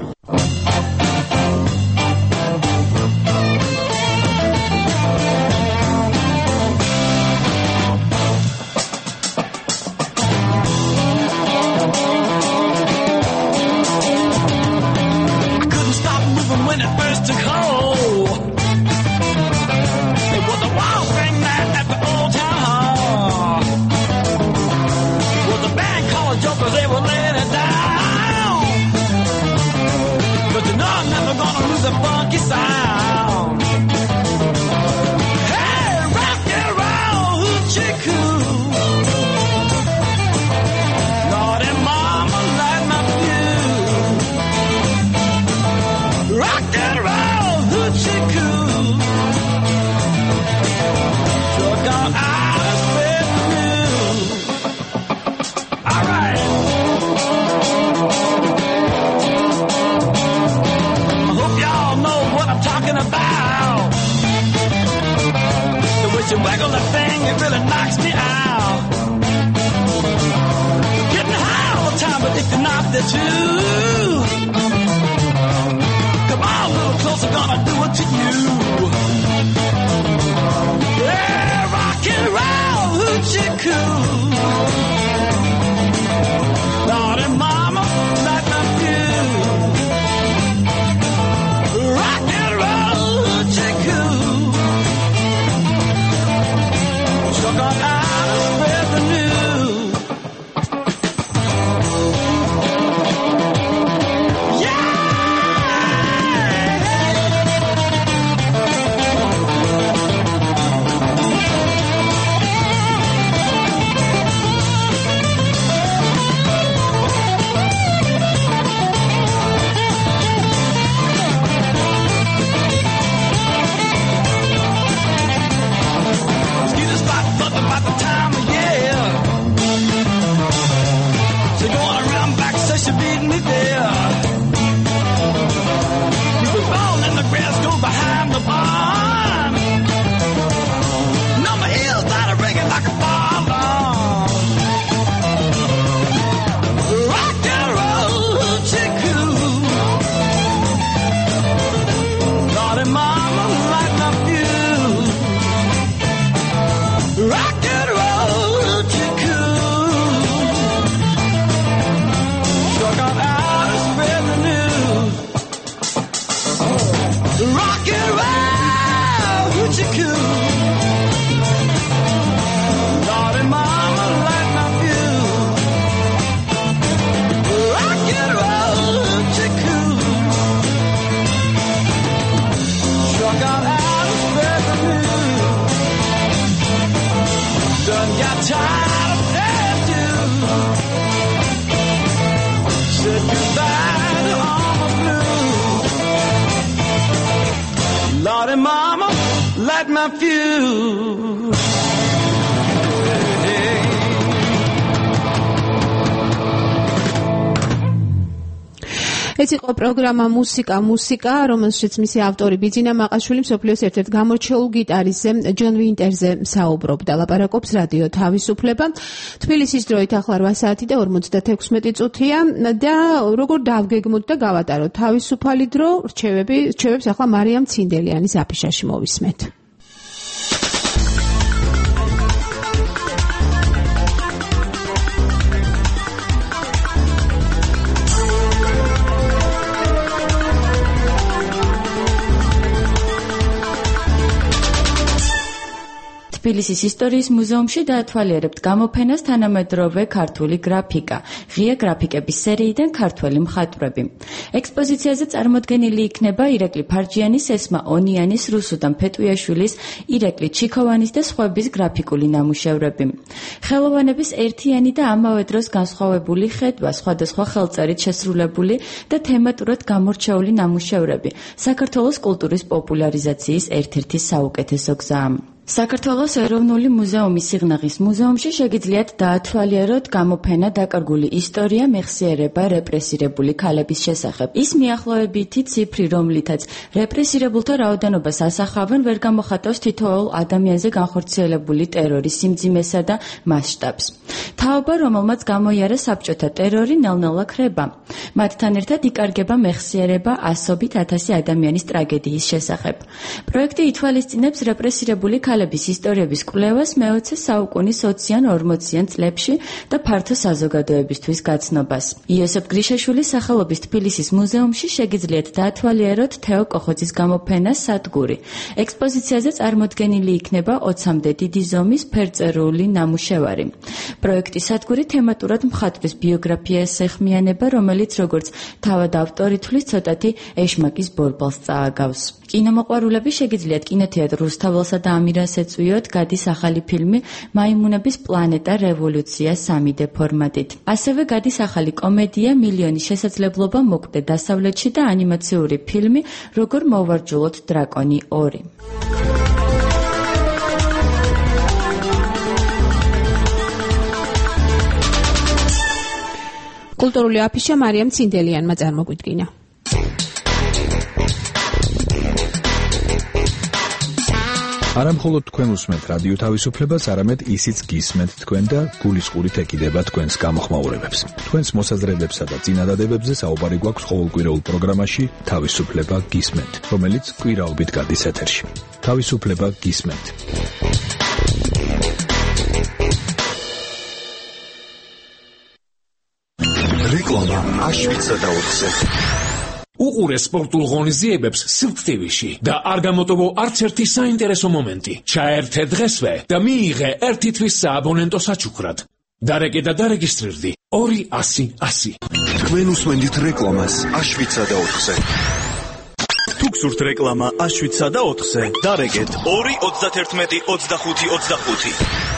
my fuse. ეს იყო პროგრამა მუსიკა მუსიკა, რომელშიც მისი ავტორი ბიძინა მაყაშვილი მსოფლიოს ერთ-ერთ გამორჩეულ გიტარისტზე ჯონ ვინტერზე საუბრობდა. ლაპარაკობს რადიო თავისუფლება. თბილისის დროით ახლა რვა საათი და ორმოცდათექვსმეტი წუთია და როგორ დავგეგმოთ და გავატაროთ თავისუფალი დრო, რჩევები, რჩევებს ახლა მარიამ ცინდელიანის აფიშაში მოვისმენთ. თბილისის ისტორიის მუზეუმში დაათვალიერებთ გამოფენას თანამედროვე ქართული გრაფიკა, ღია გრაფიკების სერიიდან ქართველი მხატვრები. ექსპოზიციაზე წარმოდგენილი იქნება ირაკლი ფარჯიანის, ესმა ონიანის, რუსუდან ფეტუიაშვილის, ირაკლი ჩიქოვანის და სხვების გრაფიკული ნამუშევრები. ხელოვანების ერთიანი და ამავე დროს განსხვავებული ხედვა, სხვადასხვა ხელწერით შესრულებული და თემატურად გამორჩეული ნამუშევრები საქართველოს კულტურის პოპულარიზაციის ერთ-ერთი საუკეთესო გზაა. საქართველოს ეროვნული მუზეუმის სიღნაღის მუზეუმში შეგიძლიათ დაათვალიეროთ გამოფენა დაკარგული ისტორია, მეხსიერება რეპრესირებული ქალების შესახებ. ის მიახლოებითი ციფრი, რომლითაც რეპრესირებულთა რაოდენობას ასახავენ, ვერ გამოხატავს თითოეულ ადამიანზე განხორციელებული ტერორის სიმძიმესა და მასშტაბს. თაობა, რომელმაც გამოიარა საბჭოთა ტერორი, ნელ-ნელა ქრება. მათთან ერთად იკარგება მეხსიერება ასობით ათასი ადამიანის ტრაგედიის შესახებ. პროექტი ითვალისწინებს რეპრესირებული ქალების ისტორიების კვლევას მეოცე საუკუნის ოციან ორმოციან წლებში და ფართო საზოგადოებისთვის გაცნობას. იოსებ გრიშაშვილის სახელობის თბილისის მუზეუმში შეგიძლიათ დაათვალიეროთ თეო კოხოძის გამოფენა სადგური. ექსპოზიციაზე წარმოდგენილი იქნება ოცამდე დიდი ზომის ფერწერული ნამუშევარი. პროექტი სადგური თემატურად მხატვრის ბიოგრაფიას ეხმიანება, რომელიც როგორც თავად ავტორი თვლის ცოტათი ეშმაკის ბორბალს წააგავს. კინომოყვარულები შეგიძლიათ კინოთეატრ რუსთაველსა და ამირას ეწვიოთ გადის ახალი ფილმი მაიმუნების პლანეტა რევოლუცია სამი დე ფორმატით. ასევე გადის ახალი კომედია მილიონი შესაძლებლობა მოკვდე დასავლეთში და ანიმაციური ფილმი როგორ მოვარჯულოთ დრაკონი ორი. კულტურული აფიშა მარიამ ცინდელიანმა წარმოგვიდგინა. არა მხოლოდ თქვენ უსმენთ რადიო თავისუფლებას, არამედ ისიც გისმენთ თქვენ და გულისყურით ეკიდება თქვენს გამოხმაურებებს. თქვენს მოსაზრებებსა და წინადადებებზე საუბარი გვაქვს ყოველკვირეულ პროგრამაში თავისუფლება გისმენთ, რომელიც კვირაობით გადის ეთერში. თავისუფლება გისმენთ. რეკლამა აშვიცა და ოთხზე. უყურე სპორტულ ღონისძიებებს სილკ ტივიში და არ გამოტოვო არც ერთი საინტერესო მომენტი. ჩაერთე დღესვე და მიიღე ერთი თვის სააბონენტო საჩუქრად. დარეკე და დარეგისტრირდი ორი ასი ასი. თქვენ უსმენთ რეკლამას აშვიცა და ოთხზე. თუ გსურთ რეკლამა აშვიცა და ოთხზე, დარეკეთ ორი ოცდათერთმეტი ოცდახუთი ოცდახუთი.